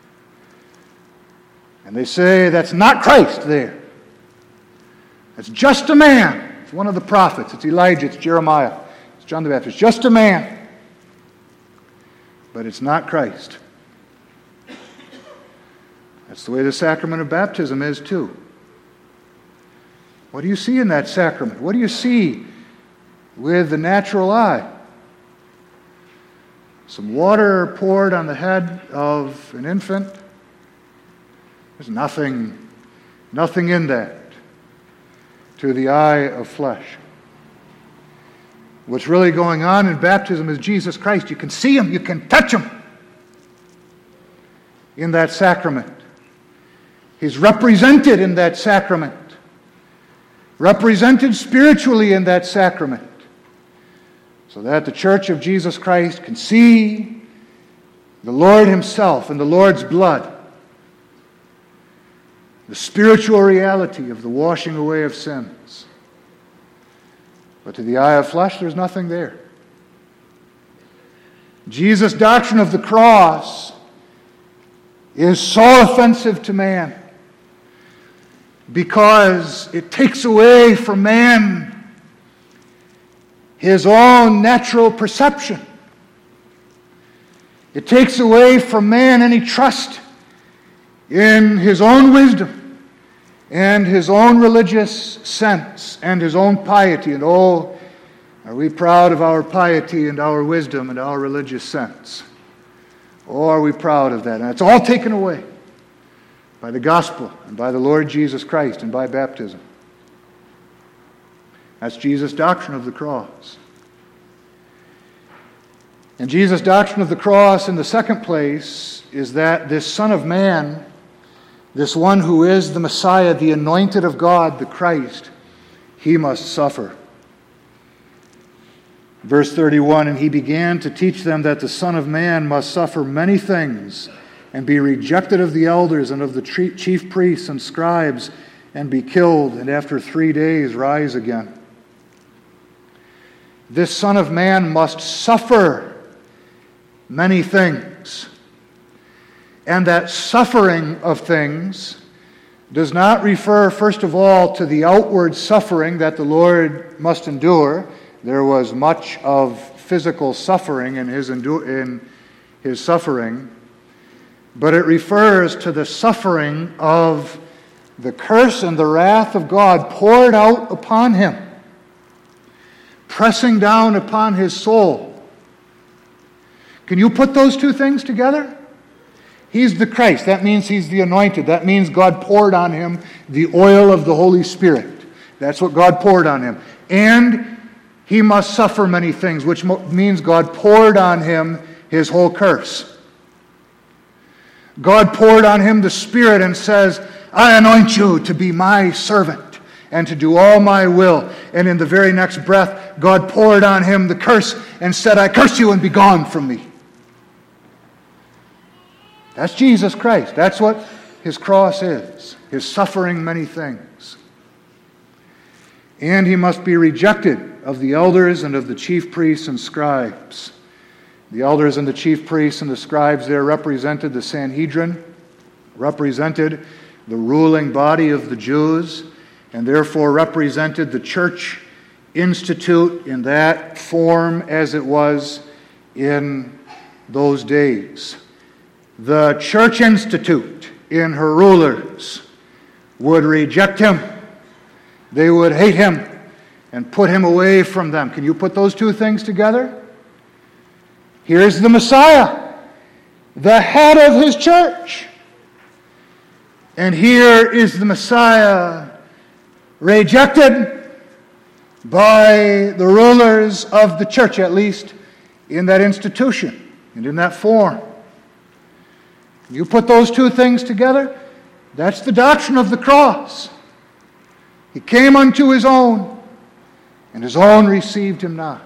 Speaker 2: And they say, that's not Christ there. That's just a man. It's one of the prophets. It's Elijah. It's Jeremiah. It's John the Baptist. Just a man. But it's not Christ. That's the way the sacrament of baptism is too. What do you see in that sacrament? What do you see with the natural eye? Some water poured on the head of an infant. There's nothing in that to the eye of flesh. What's really going on in baptism is Jesus Christ. You can see him, you can touch him in that sacrament. He's represented in that sacrament, represented spiritually in that sacrament, so that the Church of Jesus Christ can see the Lord himself and the Lord's blood, the spiritual reality of the washing away of sins. But to the eye of flesh, there's nothing there. Jesus' doctrine of the cross is so offensive to man because it takes away from man his own natural perception. It takes away from man any trust in his own wisdom and his own religious sense and his own piety. And oh, are we proud of our piety and our wisdom and our religious sense? Oh, are we proud of that? And it's all taken away by the gospel and by the Lord Jesus Christ and by baptism. That's Jesus' doctrine of the cross. And Jesus' doctrine of the cross, in the second place, is that this Son of Man, this one who is the Messiah, the anointed of God, the Christ, he must suffer. Verse 31, and he began to teach them that the Son of Man must suffer many things and be rejected of the elders and of the chief priests and scribes and be killed, and after 3 days rise again. This Son of Man must suffer many things. And that suffering of things does not refer, first of all, to the outward suffering that the Lord must endure. There was much of physical suffering in his suffering, but it refers to the suffering of the curse and the wrath of God poured out upon him, pressing down upon his soul. Can you put those two things together? He's the Christ. That means he's the anointed. That means God poured on him the oil of the Holy Spirit. That's what God poured on him. And he must suffer many things, which means God poured on him his whole curse. God poured on him the Spirit and says, I anoint you to be my servant and to do all my will. And in the very next breath, God poured on him the curse and said, I curse you and be gone from me. That's Jesus Christ. That's what his cross is. His suffering many things. And he must be rejected of the elders and of the chief priests and scribes. The elders and the chief priests and the scribes there represented the Sanhedrin, represented the ruling body of the Jews, and therefore represented the church institute in that form as it was in those days. The church institute in her rulers would reject him. They would hate him and put him away from them. Can you put those two things together? Here's the Messiah, the head of his church. And here is the Messiah rejected by the rulers of the church, at least in that institution and in that form. You put those two things together, that's the doctrine of the cross. He came unto his own, and his own received him not.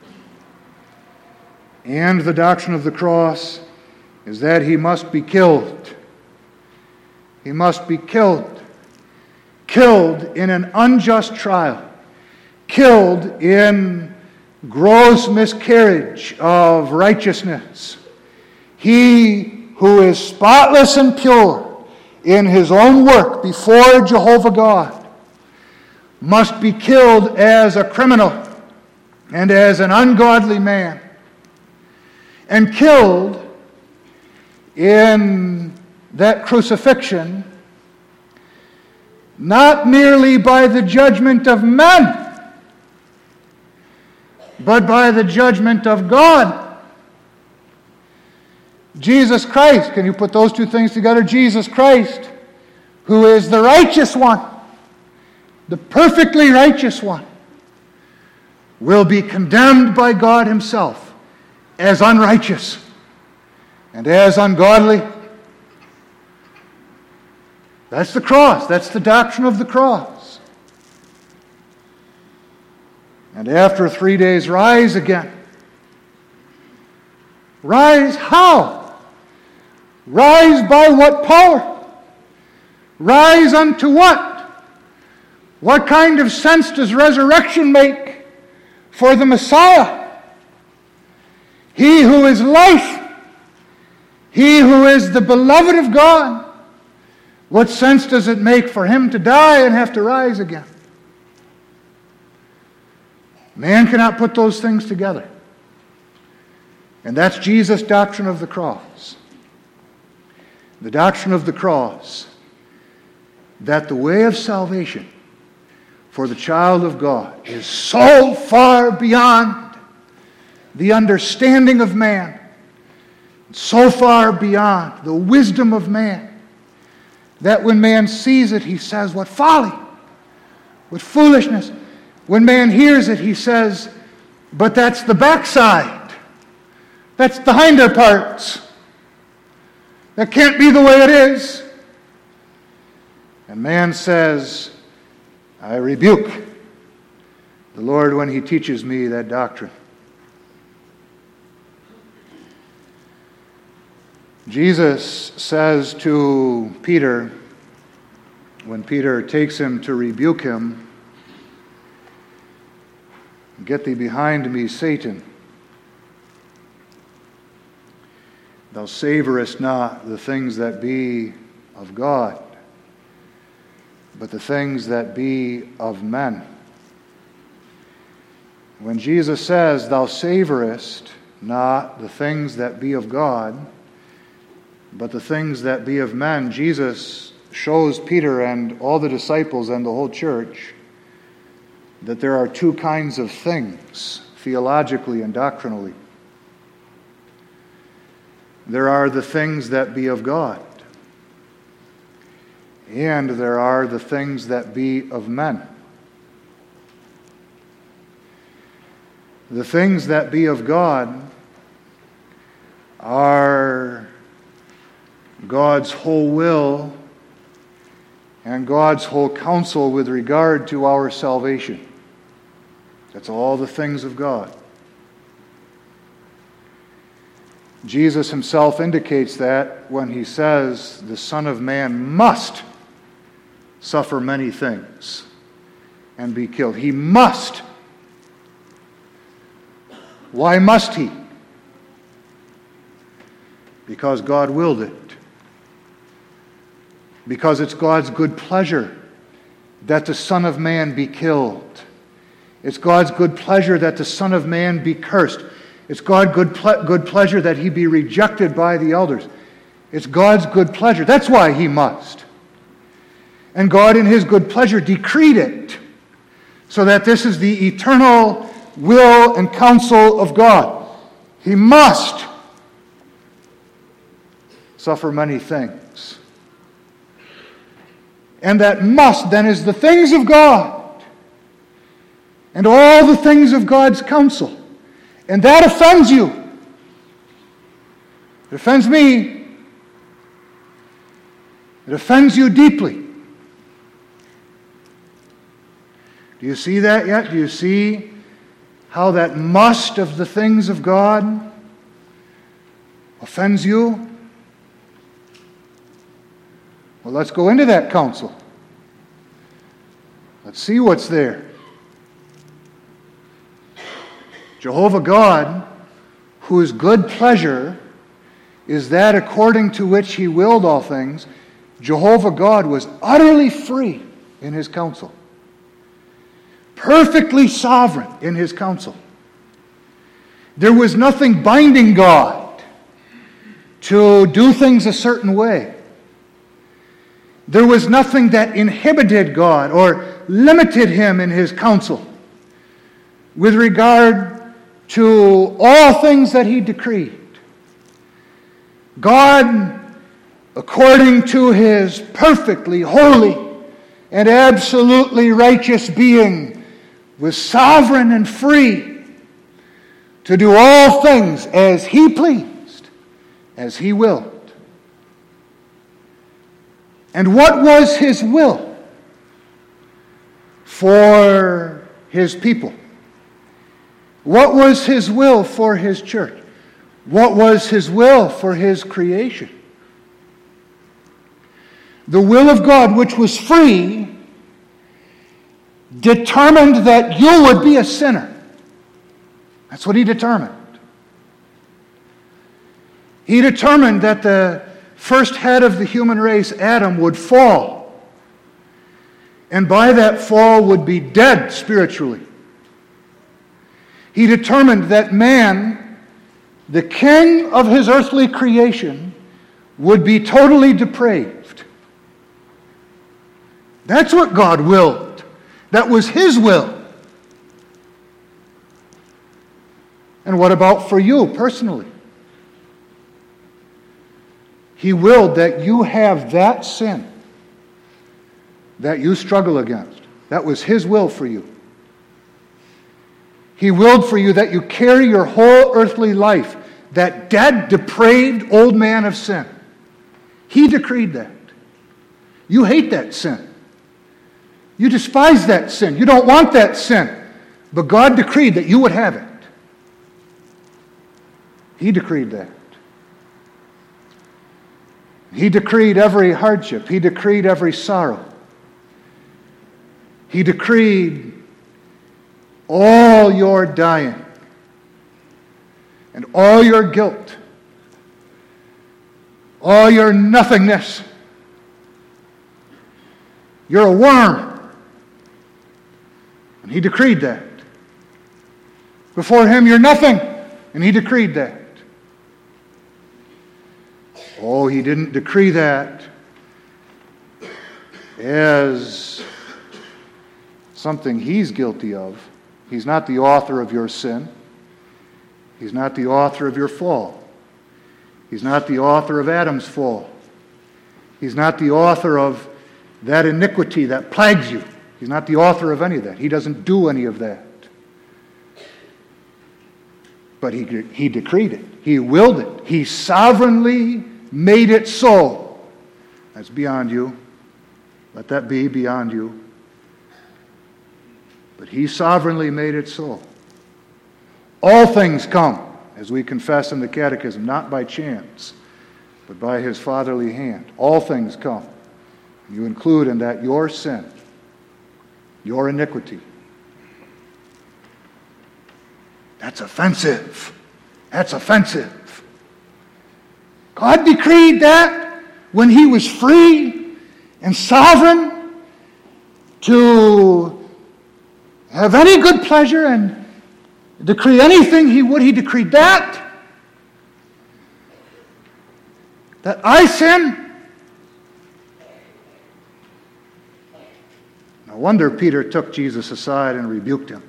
Speaker 2: And the doctrine of the cross is that he must be killed. He must be killed. Killed in an unjust trial. Killed in gross miscarriage of righteousness. He who is spotless and pure in his own work before Jehovah God must be killed as a criminal and as an ungodly man, and killed in that crucifixion not merely by the judgment of men, but by the judgment of God. Jesus Christ, can you put those two things together? Jesus Christ, who is the righteous one, the perfectly righteous one, will be condemned by God himself as unrighteous and as ungodly. That's the cross. That's the doctrine of the cross. And after 3 days, rise again. Rise how? Rise by what power? Rise unto what? What kind of sense does resurrection make for the Messiah? He who is life, he who is the beloved of God, what sense does it make for him to die and have to rise again? Man cannot put those things together. And that's Jesus' doctrine of the cross. The doctrine of the cross, that the way of salvation for the child of God is so far beyond the understanding of man, so far beyond the wisdom of man, that when man sees it, he says, what folly, what foolishness. When man hears it, he says, but that's the backside. That's the hinder parts. That can't be the way it is. And man says, I rebuke the Lord when he teaches me that doctrine. Jesus says to Peter, when Peter takes him to rebuke him, get thee behind me, Satan. Thou savorest not the things that be of God, but the things that be of men.
Speaker 1: When Jesus says, "Thou savorest not the things that be of God, but the things that be of men," Jesus shows Peter and all the disciples and the whole church that there are two kinds of things, theologically and doctrinally. There are the things that be of God, and there are the things that be of men. The things that be of God are God's whole will and God's whole counsel with regard to our salvation. That's all the things of God. Jesus himself indicates that when he says the Son of Man must suffer many things and be killed. He must. Why must he? Because God willed it. Because it's God's good pleasure that the Son of Man be killed. It's God's good pleasure that the Son of Man be cursed. It's God's good pleasure that he be rejected by the elders. It's God's good pleasure. That's why he must. And God in his good pleasure decreed it, so that this is the eternal will and counsel of God. He must suffer many things. And that must then is the things of God and all the things of God's counsel. And that offends you. It offends me. It offends you deeply. Do you see that yet? Do you see how that must of the things of God offends you? Well, let's go into that counsel. Let's see what's there. Jehovah God, whose good pleasure is that according to which he willed all things, Jehovah God was utterly free in his counsel. Perfectly sovereign in his counsel. There was nothing binding God to do things a certain way. There was nothing that inhibited God or limited him in his counsel with regard to all things that he decreed. God, according to his perfectly holy and absolutely righteous being, was sovereign and free to do all things as he pleased, as he willed. And what was his will for his people? What was his will for his church? What was his will for his creation? The will of God, which was free, determined that you would be a sinner. That's what he determined. He determined that the first head of the human race, Adam, would fall. And by that fall would be dead spiritually. He determined that man, the king of his earthly creation, would be totally depraved. That's what God willed. That was his will. And what about for you personally? He willed that you have that sin that you struggle against. That was his will for you. He willed for you that you carry your whole earthly life, that dead, depraved old man of sin. He decreed that. You hate that sin. You despise that sin. You don't want that sin. But God decreed that you would have it. He decreed that. He decreed every hardship. He decreed every sorrow. He decreed all your dying and all your guilt, all your nothingness. You're a worm. And he decreed that.
Speaker 2: Before Him, you're nothing. And He decreed that. Oh, He didn't decree that as something He's guilty of. He's not the author of your sin. He's not the author of your fall. He's not the author of Adam's fall. He's not the author of that iniquity that plagues you. He's not the author of any of that. He doesn't do any of that. But He decreed it. He willed it. He sovereignly made it so. That's beyond you. Let that be beyond you. But He sovereignly made it so. All things come, as we confess in the Catechism, not by chance, but by His fatherly hand. All things come. You include in that your sin, your iniquity. That's offensive. That's offensive. God decreed that when He was free and sovereign to have any good pleasure and decree anything He would. He decreed that. That I sin. No wonder Peter took Jesus aside and rebuked Him.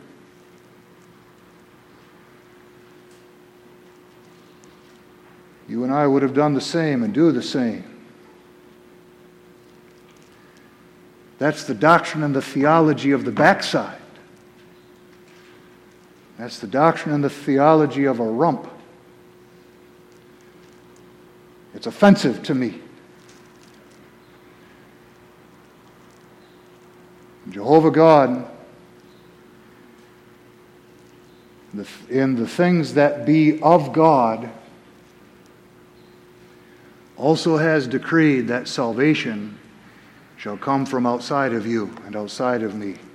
Speaker 2: You and I would have done the same and do the same. That's the doctrine and the theology of the backside. That's the doctrine and the theology of a rump. It's offensive to me. Jehovah God, in the things that be of God, also has decreed that salvation shall come from outside of you and outside of me.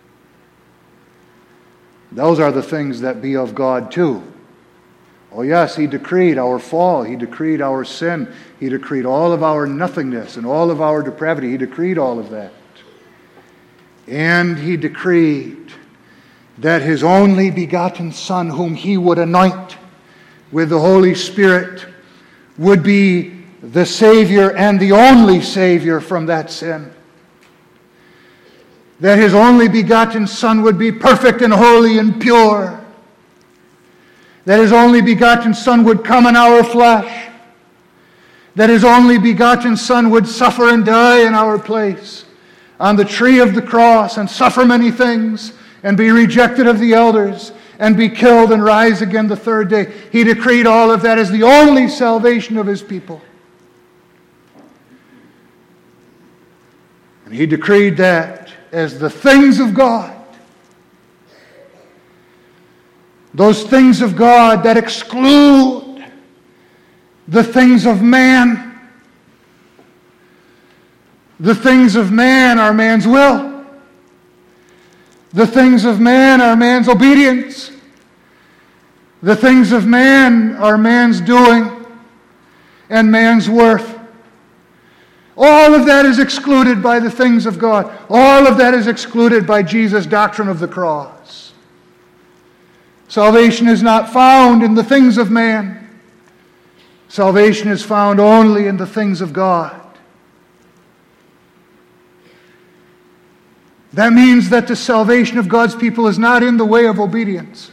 Speaker 2: Those are the things that be of God too. Oh yes, He decreed our fall. He decreed our sin. He decreed all of our nothingness and all of our depravity. He decreed all of that. And He decreed that His only begotten Son, whom He would anoint with the Holy Spirit, would be the Savior and the only Savior from that sin. That His only begotten Son would be perfect and holy and pure. That His only begotten Son would come in our flesh. That His only begotten Son would suffer and die in our place on the tree of the cross and suffer many things and be rejected of the elders and be killed and rise again the third day. He decreed all of that as the only salvation of His people. And He decreed that as the things of God. Those things of God that exclude the things of man. The things of man are man's will. The things of man are man's obedience. The things of man are man's doing and man's worth. All of that is excluded by the things of God. All of that is excluded by Jesus' doctrine of the cross. Salvation is not found in the things of man. Salvation is found only in the things of God. That means that the salvation of God's people is not in the way of obedience.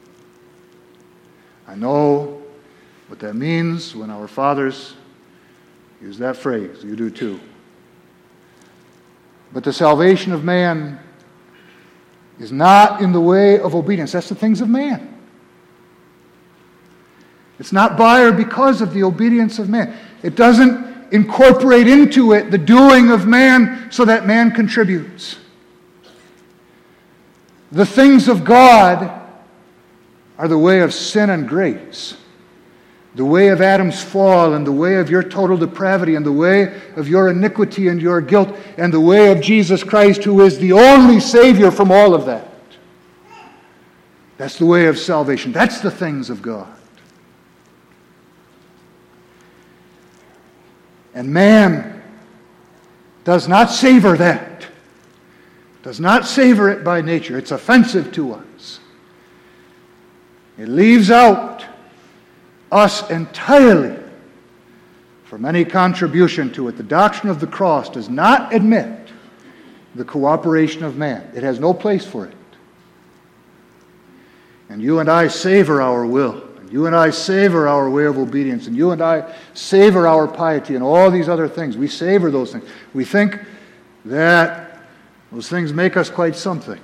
Speaker 2: I know what that means when our fathers use that phrase. You do too. But the salvation of man is not in the way of obedience. That's the things of man. It's not by or because of the obedience of man. It doesn't incorporate into it the doing of man so that man contributes. The things of God are the way of sin and grace. The way of Adam's fall and the way of your total depravity and the way of your iniquity and your guilt and the way of Jesus Christ, who is the only Savior from all of that. That's the way of salvation. That's the things of God. And man does not savor that. Does not savor it by nature. It's offensive to us. It leaves out us entirely from any contribution to it. The doctrine of the cross does not admit the cooperation of man. It has no place for it. And you and I savor our will. And you and I savor our way of obedience. And you and I savor our piety and all these other things. We savor those things. We think that those things make us quite something.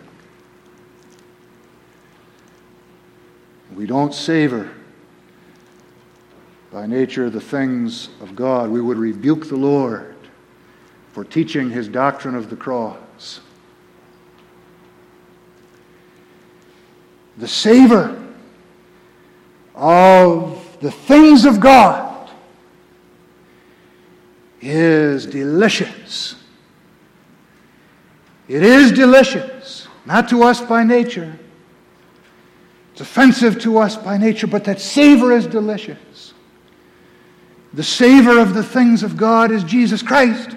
Speaker 2: We don't savor by nature the things of God. We would rebuke the Lord for teaching his doctrine of the cross. The savor of the things of God is delicious. It is delicious, not to us by nature. It's offensive to us by nature, but that savor is delicious. The savor of the things of God is Jesus Christ.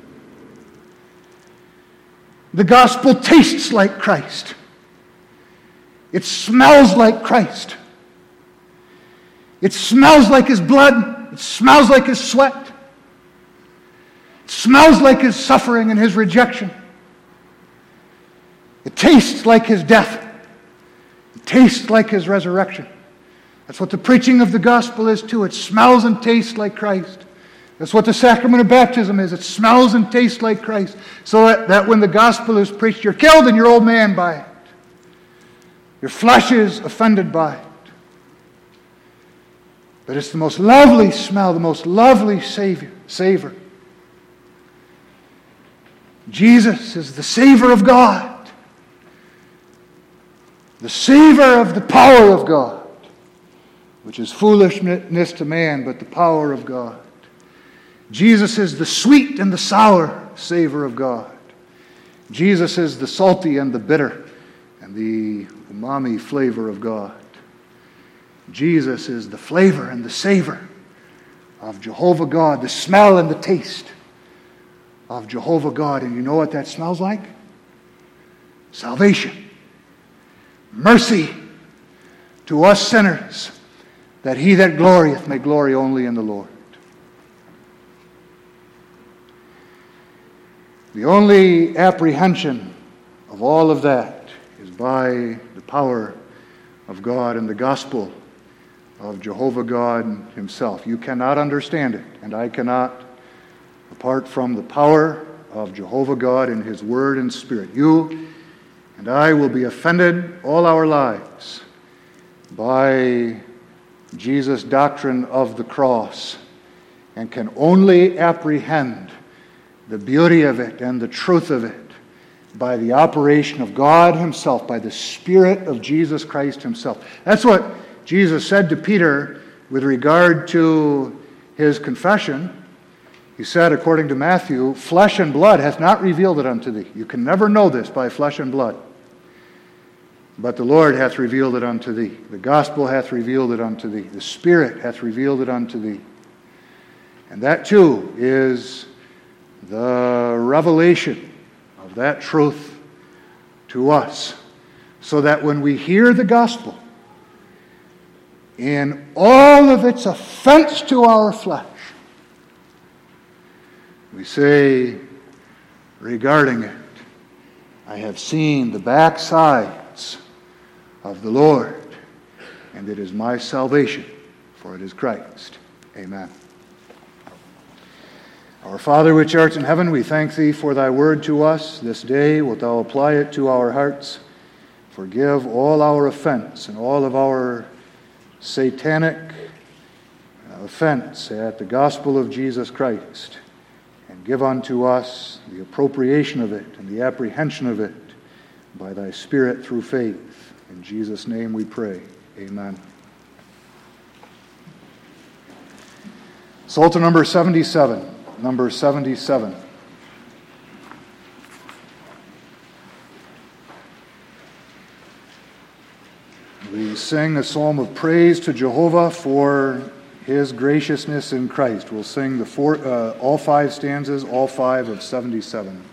Speaker 2: The gospel tastes like Christ. It smells like Christ. It smells like his blood. It smells like his sweat. It smells like his suffering and his rejection. It tastes like his death. It tastes like his resurrection. That's what the preaching of the gospel is too. It smells and tastes like Christ. That's what the sacrament of baptism is. It smells and tastes like Christ. So that when the gospel is preached, you're killed in your old man by it. Your flesh is offended by it. But it's the most lovely smell, the most lovely savor. Jesus is the savor of God. The savor of the power of God, which is foolishness to man, but the power of God. Jesus is the sweet and the sour savor of God. Jesus is the salty and the bitter and the umami flavor of God. Jesus is the flavor and the savor of Jehovah God, the smell and the taste of Jehovah God. And you know what that smells like? Salvation. Mercy to us sinners, that he that glorieth may glory only in the Lord. The only apprehension of all of that is by the power of God and the gospel of Jehovah God himself. You cannot understand it, and I cannot, apart from the power of Jehovah God in his word and spirit. You and I will be offended all our lives by Jesus' doctrine of the cross and can only apprehend the beauty of it and the truth of it by the operation of God himself, by the Spirit of Jesus Christ himself. That's what Jesus said to Peter with regard to his confession. He said, according to Matthew, flesh and blood hath not revealed it unto thee. You can never know this by flesh and blood. But the Lord hath revealed it unto thee. The gospel hath revealed it unto thee. The Spirit hath revealed it unto thee. And that too is the revelation of that truth to us. So that when we hear the gospel, in all of its offense to our flesh, we say regarding it, I have seen the backsides of the Lord, and it is my salvation, for it is Christ. Amen. Our Father which art in heaven, we thank thee for thy word to us this day. Wilt thou apply it to our hearts? Forgive all our offense and all of our satanic offense at the gospel of Jesus Christ, and give unto us the appropriation of it and the apprehension of it by thy Spirit through faith. In Jesus' name we pray. Amen. Psalter number 77. Number 77. We sing a psalm of praise to Jehovah for his graciousness in Christ. We'll sing all 5 stanzas, all 5 of 77.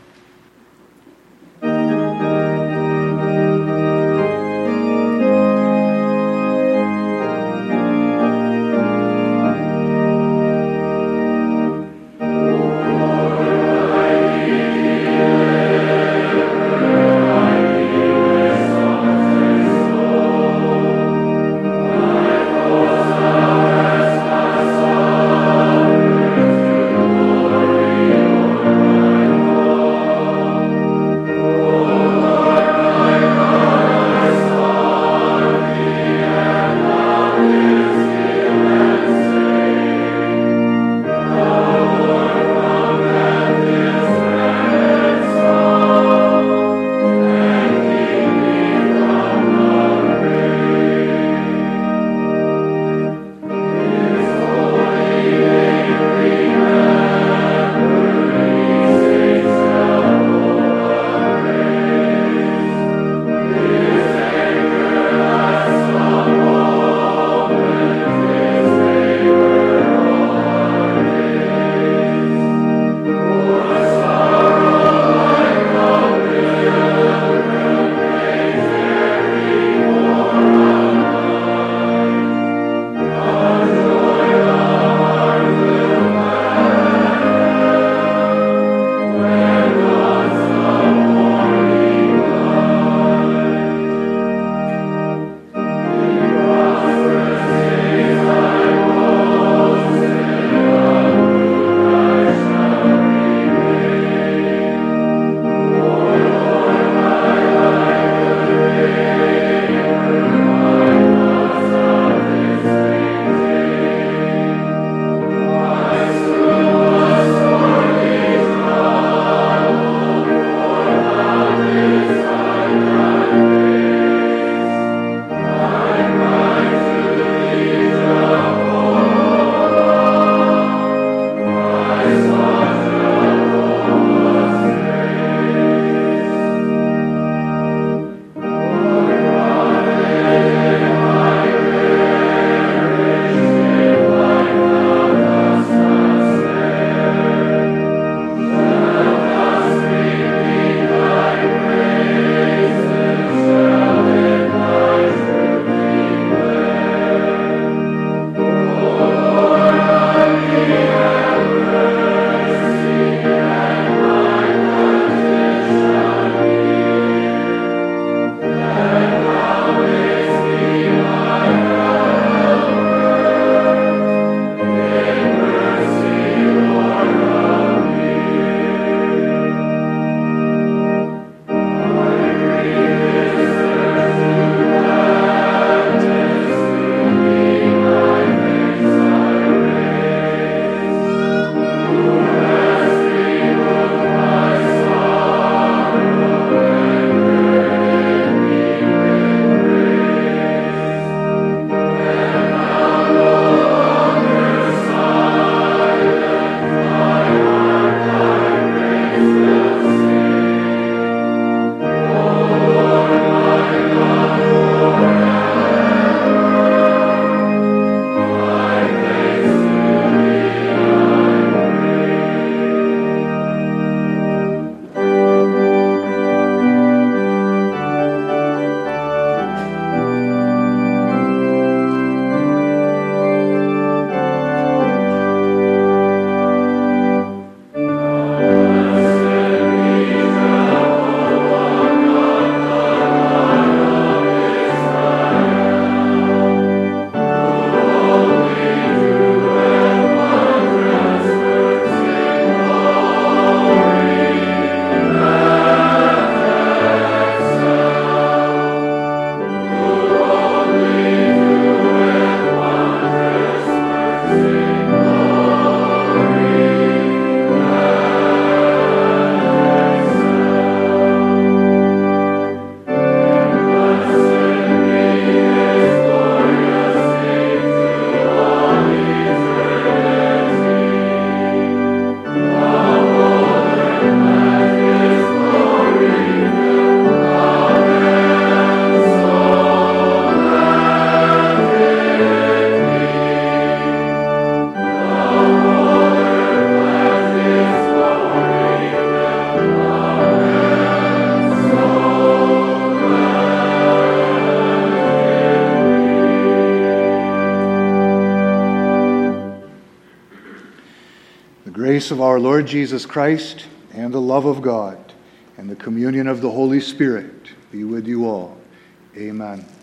Speaker 1: grace of our Lord Jesus Christ, and the love of God, and the communion of the Holy Spirit be with you all. Amen.